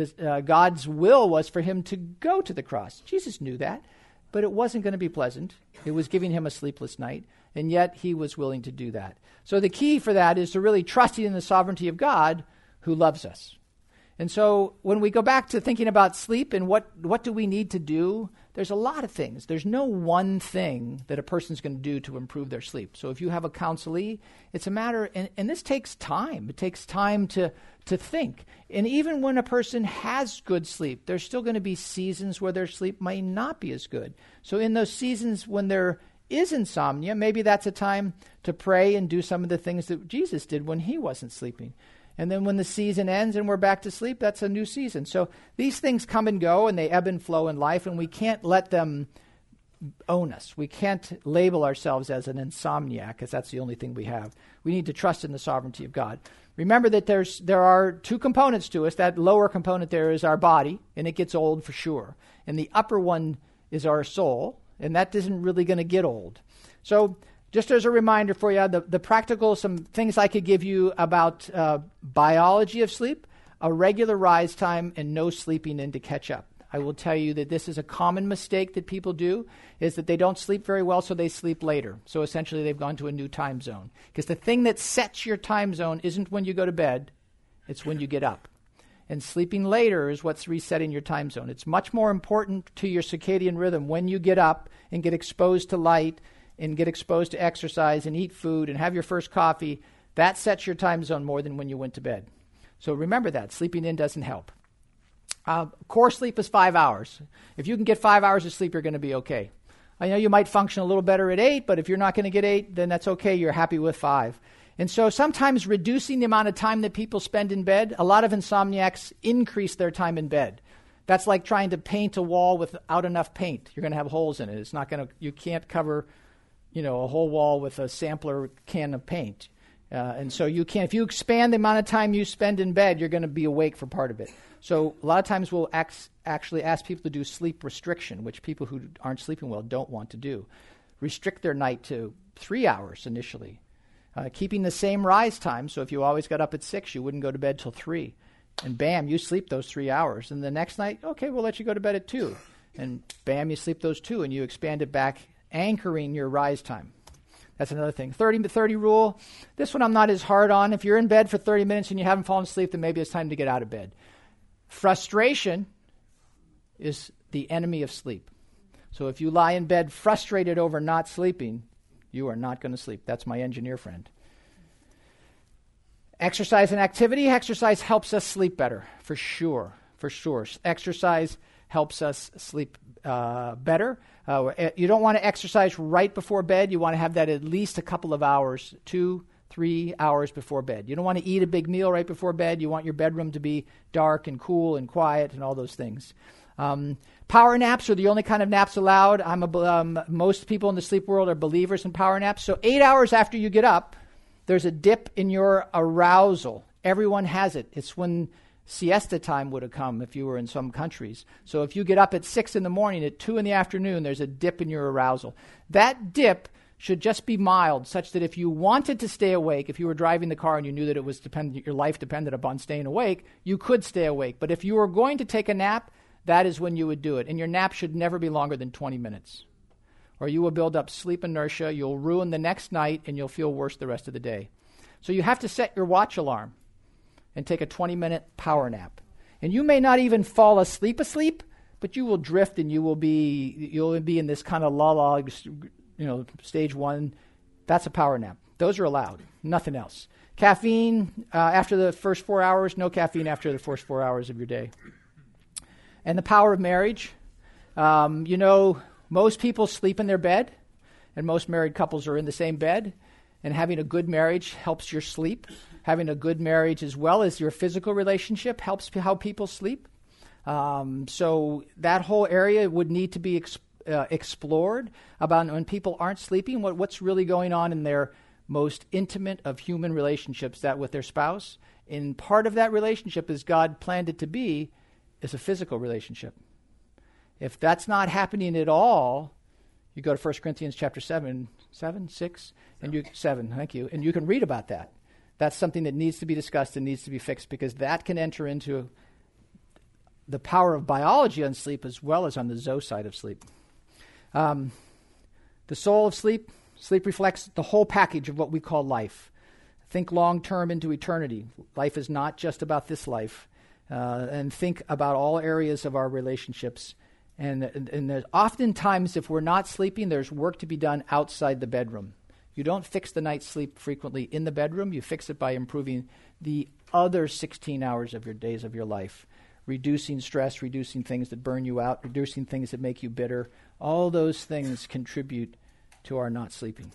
God's will was for him to go to the cross. Jesus knew that, but it wasn't going to be pleasant. It was giving him a sleepless night, and yet he was willing to do that. So the key for that is to really trust in the sovereignty of God who loves us. And so when we go back to thinking about sleep and what do we need to do, there's a lot of things. There's no one thing that a person's going to do to improve their sleep. So if you have a counselee, it's a matter, and this takes time. It takes time to think. And even when a person has good sleep, there's still going to be seasons where their sleep might not be as good. So in those seasons when there is insomnia, maybe that's a time to pray and do some of the things that Jesus did when he wasn't sleeping. And then when the season ends and we're back to sleep, that's a new season. So these things come and go, and they ebb and flow in life, and we can't let them own us. We can't label ourselves as an insomniac, because that's the only thing we have. We need to trust in the sovereignty of God. Remember that there are two components to us. That lower component there is our body, and it gets old for sure. And the upper one is our soul, and that isn't really going to get old. So just as a reminder for you, the practical, some things I could give you about biology of sleep, a regular rise time and no sleeping in to catch up. I will tell you that this is a common mistake that people do, is that they don't sleep very well, so they sleep later. So essentially they've gone to a new time zone. Because the thing that sets your time zone isn't when you go to bed, it's when you get up. And sleeping later is what's resetting your time zone. It's much more important to your circadian rhythm when you get up and get exposed to light and get exposed to exercise and eat food and have your first coffee. That sets your time zone more than when you went to bed. So remember that. Sleeping in doesn't help. Core sleep is 5 hours. If you can get 5 hours of sleep, you're going to be okay. I know you might function a little better at 8, but if you're not going to get 8, then that's okay. You're happy with 5. And so sometimes reducing the amount of time that people spend in bed, a lot of insomniacs increase their time in bed. That's like trying to paint a wall without enough paint. You're going to have holes in it. It's not going to, you can't cover, a whole wall with a sampler can of paint. And so you can't, if you expand the amount of time you spend in bed, you're going to be awake for part of it. So a lot of times we'll actually ask people to do sleep restriction, which people who aren't sleeping well don't want to do. Restrict their night to 3 hours initially. Keeping the same rise time, so if you always got up at 6, you wouldn't go to bed till 3. And bam, you sleep those 3 hours. And the next night, okay, we'll let you go to bed at 2. And bam, you sleep those 2, and you expand it back, anchoring your rise time. That's another thing. 30 rule. This one I'm not as hard on. If you're in bed for 30 minutes and you haven't fallen asleep, then maybe it's time to get out of bed. Frustration is the enemy of sleep. So if you lie in bed frustrated over not sleeping, you are not going to sleep. That's my engineer friend. Exercise and activity. Exercise helps us sleep better, for sure. Exercise helps us sleep better. You don't want to exercise right before bed. You want to have that at least a couple of hours, 2-3 hours before bed. You don't want to eat a big meal right before bed. You want your bedroom to be dark and cool and quiet and all those things. Power naps are the only kind of naps allowed. Most people in the sleep world are believers in power naps. So 8 hours after you get up, there's a dip in your arousal. Everyone has it. It's when siesta time would have come if you were in some countries. So if you get up at 6 in the morning, at 2 in the afternoon, there's a dip in your arousal. That dip should just be mild, such that if you wanted to stay awake, if you were driving the car and you knew that it was your life depended upon staying awake, you could stay awake. But if you were going to take a nap, that is when you would do it. And your nap should never be longer than 20 minutes. Or you will build up sleep inertia, you'll ruin the next night, and you'll feel worse the rest of the day. So you have to set your watch alarm and take a 20-minute power nap. And you may not even fall asleep, but you will drift and you'll be in this kind of la-la, stage 1. That's a power nap. Those are allowed, nothing else. Caffeine after the first 4 hours, no caffeine after the first 4 hours of your day. And the power of marriage. Most people sleep in their bed, and most married couples are in the same bed. And having a good marriage helps your sleep. Having a good marriage as well as your physical relationship helps how people sleep. So that whole area would need to be explored about when people aren't sleeping, what's really going on in their most intimate of human relationships, that with their spouse. And part of that relationship, as God planned it to be, is a physical relationship. If that's not happening at all, you go to 1 Corinthians chapter 7, 6, and 7, thank you, and you can read about that. That's something that needs to be discussed and needs to be fixed, because that can enter into the power of biology on sleep as well as on the Zoe side of sleep. The soul of sleep reflects the whole package of what we call life. Think long-term into eternity. Life is not just about this life. And think about all areas of our relationships. And there's oftentimes, if we're not sleeping, there's work to be done outside the bedroom. You don't fix the night's sleep frequently in the bedroom. You fix it by improving the other 16 hours of your days of your life. Reducing stress, reducing things that burn you out, reducing things that make you bitter. All those things contribute to our not sleeping.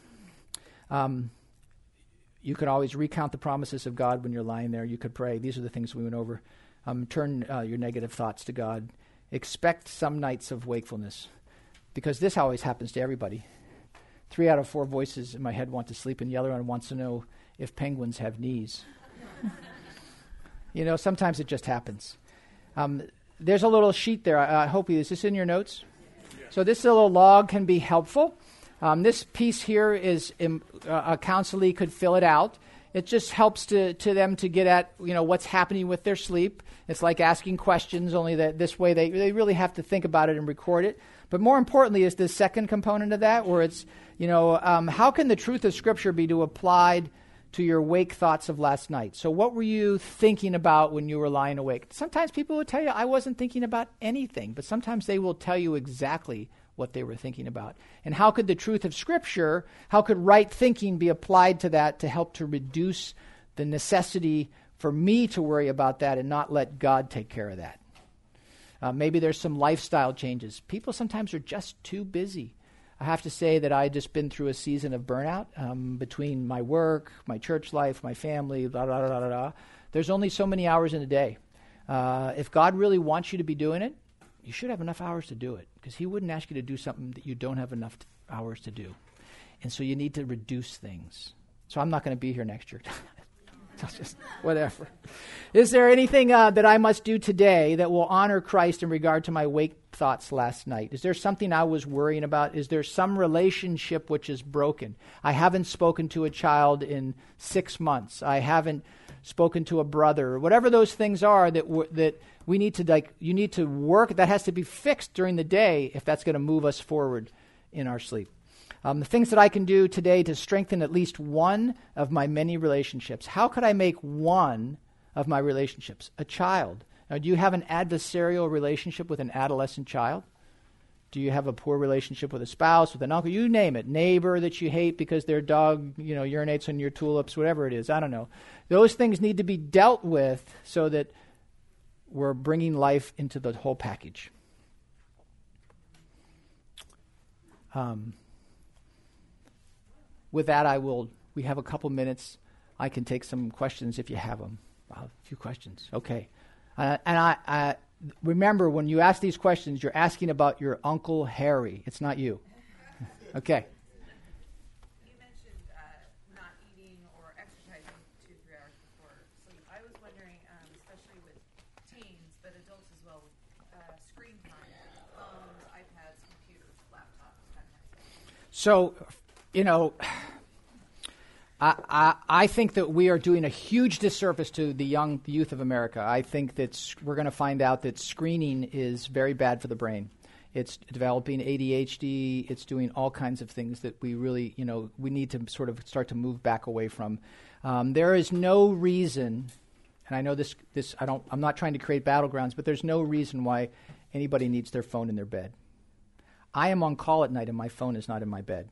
You could always recount the promises of God when you're lying there. You could pray. These are the things we went over. Turn your negative thoughts to God. Expect some nights of wakefulness, because this always happens to everybody. 3 out of 4 voices in my head want to sleep, and the other one wants to know if penguins have knees. Sometimes it just happens. There's a little sheet there. I hope is this in your notes? Yeah. So this little log can be helpful. This piece here is a counselee could fill it out. It just helps to them to get at what's happening with their sleep. It's like asking questions, only that this way they really have to think about it and record it. But more importantly is the second component of that, where it's how can the truth of Scripture be applied to your wake thoughts of last night? So what were you thinking about when you were lying awake? Sometimes people will tell you, I wasn't thinking about anything, but sometimes they will tell you exactly what they were thinking about. And how could the truth of Scripture, how could right thinking be applied to that to help to reduce the necessity for me to worry about that and not let God take care of that? Maybe there's some lifestyle changes. People sometimes are just too busy. I have to say that I just been through a season of burnout between my work, my church life, my family, blah, blah, blah, blah, blah. There's only so many hours in a day. If God really wants you to be doing it, you should have enough hours to do it, because he wouldn't ask you to do something that you don't have enough hours to do. And so you need to reduce things. So I'm not going to be here next year. Just whatever. Is there anything that I must do today that will honor Christ in regard to my wake thoughts last night? Is there something I was worrying about? Is there some relationship which is broken? I haven't spoken to a child in 6 months. I haven't spoken to a brother. Whatever those things are that we need to, you need to work, that has to be fixed during the day if that's going to move us forward in our sleep. The things that I can do today to strengthen at least one of my many relationships. How could I make one of my relationships? A child. Now, do you have an adversarial relationship with an adolescent child? Do you have a poor relationship with a spouse, with an uncle? You name it. Neighbor that you hate because their dog, urinates on your tulips, whatever it is. I don't know. Those things need to be dealt with so that we're bringing life into the whole package. With that, we have a couple minutes. I can take some questions if you have them. Wow, a few questions. Okay. And I remember, when you ask these questions, you're asking about your Uncle Harry. It's not you. Okay. You mentioned not eating or exercising 2-3 hours before sleep. I was wondering, especially with teens, but adults as well, with screen time, phones, iPads, computers, laptops, that kind of thing. So, I think that we are doing a huge disservice to the youth of America. I think that we're going to find out that screening is very bad for the brain. It's developing ADHD. It's doing all kinds of things that we really, we need to sort of start to move back away from. There is no reason, and I know I'm not trying to create battlegrounds, but there's no reason why anybody needs their phone in their bed. I am on call at night and my phone is not in my bed.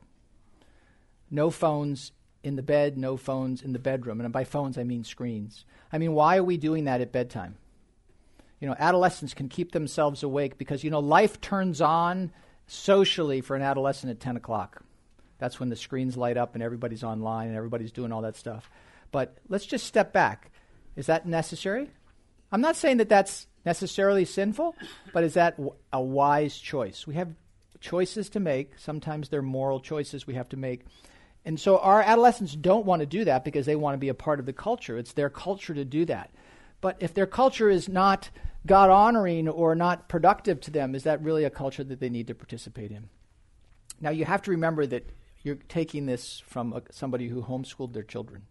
No phones in the bed, no phones in the bedroom. And by phones, I mean screens. I mean, why are we doing that at bedtime? Adolescents can keep themselves awake because, life turns on socially for an adolescent at 10 o'clock. That's when the screens light up and everybody's online and everybody's doing all that stuff. But let's just step back. Is that necessary? I'm not saying that that's necessarily sinful, but is that a wise choice? We have choices to make. Sometimes they're moral choices we have to make. And so our adolescents don't want to do that because they want to be a part of the culture. It's their culture to do that. But if their culture is not God-honoring or not productive to them, is that really a culture that they need to participate in? Now, you have to remember that you're taking this from somebody who homeschooled their children.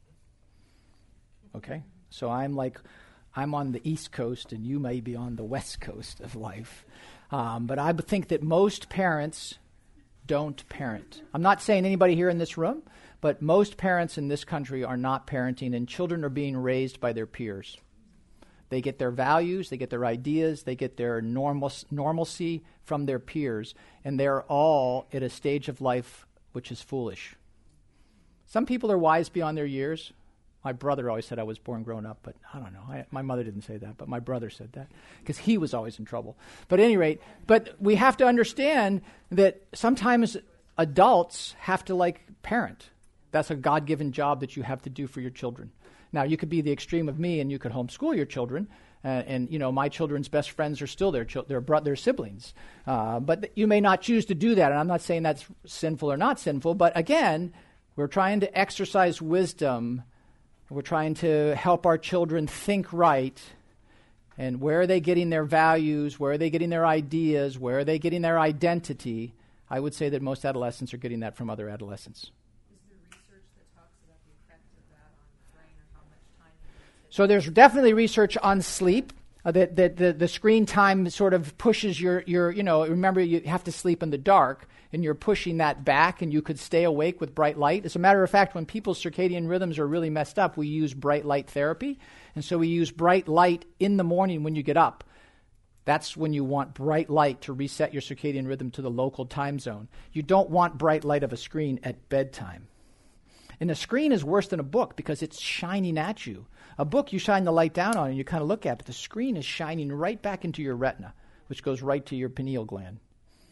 Okay? So I'm on the East Coast and you may be on the West Coast of life. But I would think that most parents don't parent. I'm not saying anybody here in this room, but most parents in this country are not parenting, and children are being raised by their peers. They get their values, they get their ideas, they get their normalcy from their peers, and they're all at a stage of life which is foolish. Some people are wise beyond their years. My brother always said I was born grown up, but I don't know. My mother didn't say that, but my brother said that because he was always in trouble. But at any rate, we have to understand that sometimes adults have to parent. That's a God-given job that you have to do for your children. Now, you could be the extreme of me and you could homeschool your children. And my children's best friends are still their siblings. But you may not choose to do that. And I'm not saying that's sinful or not sinful. But again, we're trying to exercise wisdom. We're trying to help our children think right. And where are they getting their values? Where are they getting their ideas? Where are they getting their identity? I would say that most adolescents are getting that from other adolescents. Is there research that talks about the effect of that on the brain or how much time you need to... So there's definitely research on sleep. That the screen time sort of pushes your remember you have to sleep in the dark, and you're pushing that back, and you could stay awake with bright light. As a matter of fact, when people's circadian rhythms are really messed up, we use bright light therapy. And so we use bright light in the morning when you get up. That's when you want bright light to reset your circadian rhythm to the local time zone. You don't want bright light of a screen at bedtime. And a screen is worse than a book because it's shining at you. A book you shine the light down on and you kind of look at, but the screen is shining right back into your retina, which goes right to your pineal gland.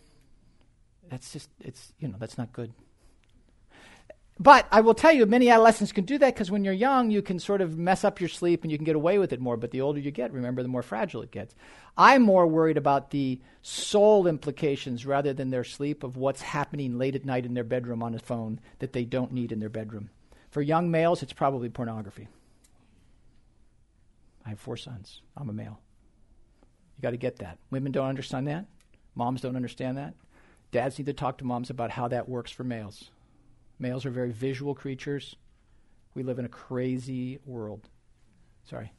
That's not good. But I will tell you, many adolescents can do that because when you're young, you can sort of mess up your sleep and you can get away with it more. But the older you get, remember, the more fragile it gets. I'm more worried about the soul implications rather than their sleep of what's happening late at night in their bedroom on a phone that they don't need in their bedroom. For young males, it's probably pornography. I have 4 sons. I'm a male. You got to get that. Women don't understand that. Moms don't understand that. Dads need to talk to moms about how that works for males. Males are very visual creatures. We live in a crazy world. Sorry.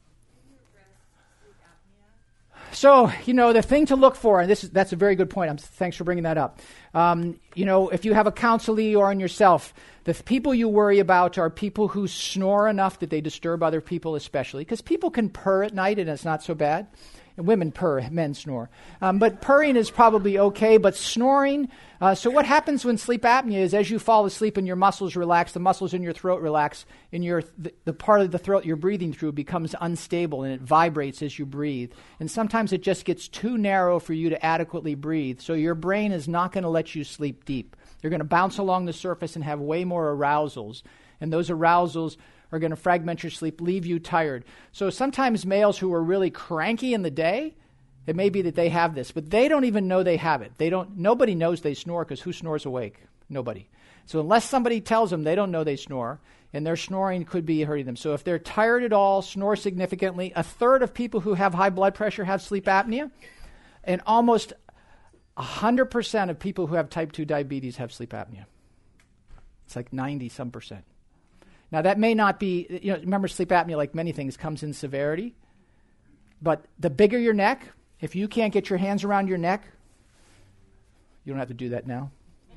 So, the thing to look for, and that's a very good point. Thanks for bringing that up. If you have a counselee or on yourself, the people you worry about are people who snore enough that they disturb other people, especially. Because people can purr at night, and it's not so bad. And women purr, men snore. But purring is probably okay, but snoring. So what happens when sleep apnea is as you fall asleep and your muscles relax, the muscles in your throat relax, and the part of the throat you're breathing through becomes unstable, and it vibrates as you breathe. And sometimes it just gets too narrow for you to adequately breathe. So your brain is not going to let you sleep deep. You're going to bounce along the surface and have way more arousals. And those arousals are going to fragment your sleep, leave you tired. So sometimes males who are really cranky in the day, it may be that they have this, but they don't even know they have it. Nobody knows they snore because who snores awake? Nobody. So unless somebody tells them, they don't know they snore, and their snoring could be hurting them. So if they're tired at all, snore significantly, 1/3 of people who have high blood pressure have sleep apnea, and almost 100% of people who have type 2 diabetes have sleep apnea. It's like 90-some%. Now, that may not be, remember sleep apnea, like many things, comes in severity. But the bigger your neck, if you can't get your hands around your neck, you don't have to do that now.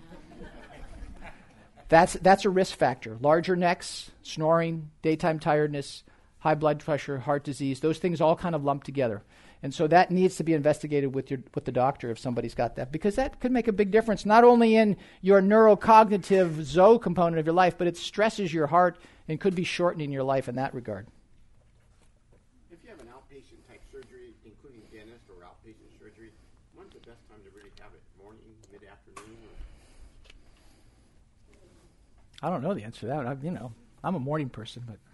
That's a risk factor. Larger necks, snoring, daytime tiredness, high blood pressure, heart disease, those things all kind of lump together. And so that needs to be investigated with the doctor if somebody's got that, because that could make a big difference, not only in your neurocognitive ZO component of your life, but it stresses your heart and could be shortening your life in that regard. If you have an outpatient type surgery, including dentist or outpatient surgery, when's the best time to really have it? Morning, mid-afternoon? I don't know the answer to that. I'm a morning person, but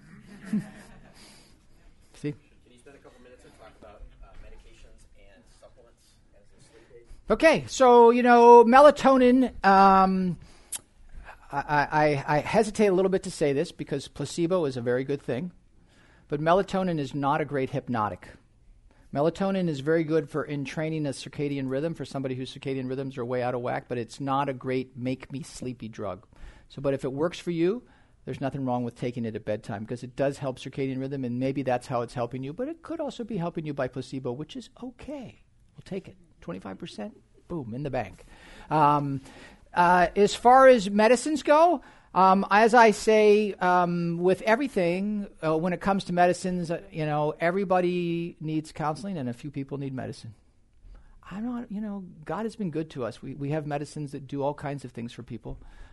see. Okay, so, melatonin, I hesitate a little bit to say this because placebo is a very good thing, but melatonin is not a great hypnotic. Melatonin is very good for in training a circadian rhythm for somebody whose circadian rhythms are way out of whack, but it's not a great make-me-sleepy drug. But if it works for you, there's nothing wrong with taking it at bedtime because it does help circadian rhythm, and maybe that's how it's helping you, but it could also be helping you by placebo, which is okay. We'll take it. 25%, boom, in the bank. As far as medicines go, as I say, with everything, when it comes to medicines, everybody needs counseling and a few people need medicine. God has been good to us. We have medicines that do all kinds of things for people.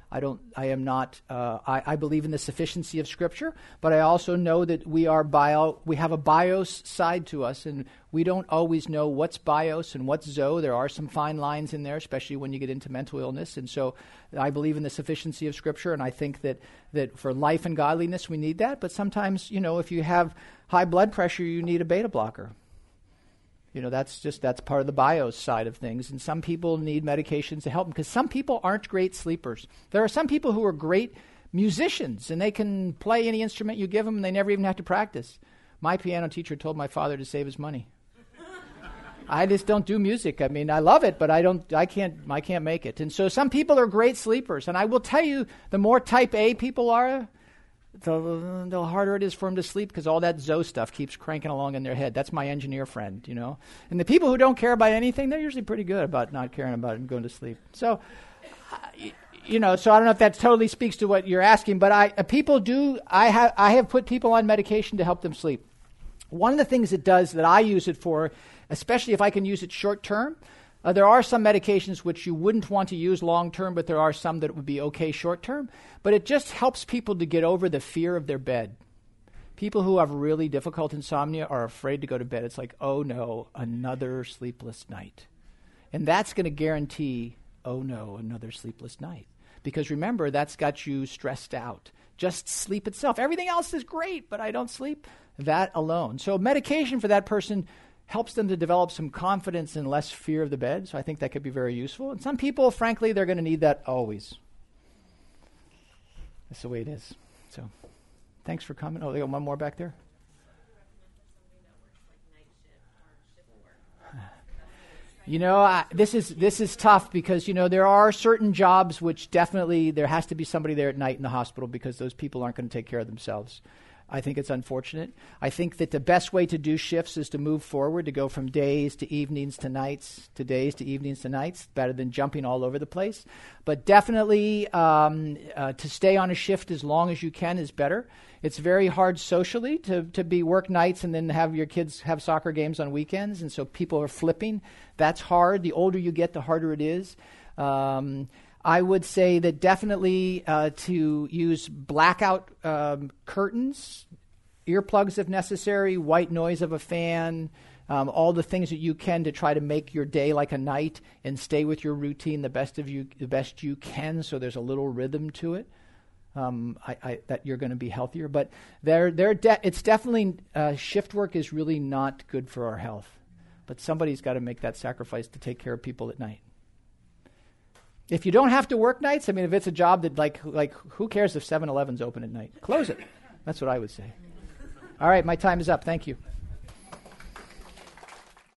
I believe in the sufficiency of Scripture, but I also know that we have a bios side to us, and we don't always know what's bios and what's zo. There are some fine lines in there, especially when you get into mental illness, and so I believe in the sufficiency of Scripture, and I think that for life and godliness we need that, but sometimes, if you have high blood pressure, you need a beta blocker. That's part of the bios side of things. And some people need medications to help them because some people aren't great sleepers. There are some people who are great musicians and they can play any instrument you give them and they never even have to practice. My piano teacher told my father to save his money. I just don't do music. I mean, I love it, but I can't make it. And so some people are great sleepers. And I will tell you, the more type A people are, the harder it is for them to sleep because all that ZO stuff keeps cranking along in their head. That's my engineer friend, And the people who don't care about anything, they're usually pretty good about not caring about it and going to sleep. So, so I don't know if that totally speaks to what you're asking, but I have put people on medication to help them sleep. One of the things it does that I use it for, especially if I can use it short term, there are some medications which you wouldn't want to use long term, but there are some that would be okay short term. But it just helps people to get over the fear of their bed. People who have really difficult insomnia are afraid to go to bed. It's like, oh no, another sleepless night. And that's going to guarantee, oh no, another sleepless night. Because remember, that's got you stressed out. Just sleep itself. Everything else is great, but I don't sleep. That alone. So medication for that person helps them to develop some confidence and less fear of the bed. So I think that could be very useful. And some people, frankly, they're going to need that always. That's the way it is. So thanks for coming. Oh, they got one more back there? This is tough because, there are certain jobs which definitely there has to be somebody there at night in the hospital because those people aren't going to take care of themselves. I think it's unfortunate. I think that the best way to do shifts is to move forward, to go from days to evenings to nights, to days to evenings to nights, better than jumping all over the place. But definitely to stay on a shift as long as you can is better. It's very hard socially to be work nights and then have your kids have soccer games on weekends, and so people are flipping. That's hard. The older you get, the harder it is. I would say that definitely to use blackout curtains, earplugs if necessary, white noise of a fan, all the things that you can to try to make your day like a night and stay with your routine the best you can, so there's a little rhythm to it. That you're going to be healthier, but it's definitely shift work is really not good for our health. But somebody's got to make that sacrifice to take care of people at night. If you don't have to work nights, if it's a job that like who cares if 7-Eleven's open at night? Close it. That's what I would say. All right, my time is up. Thank you.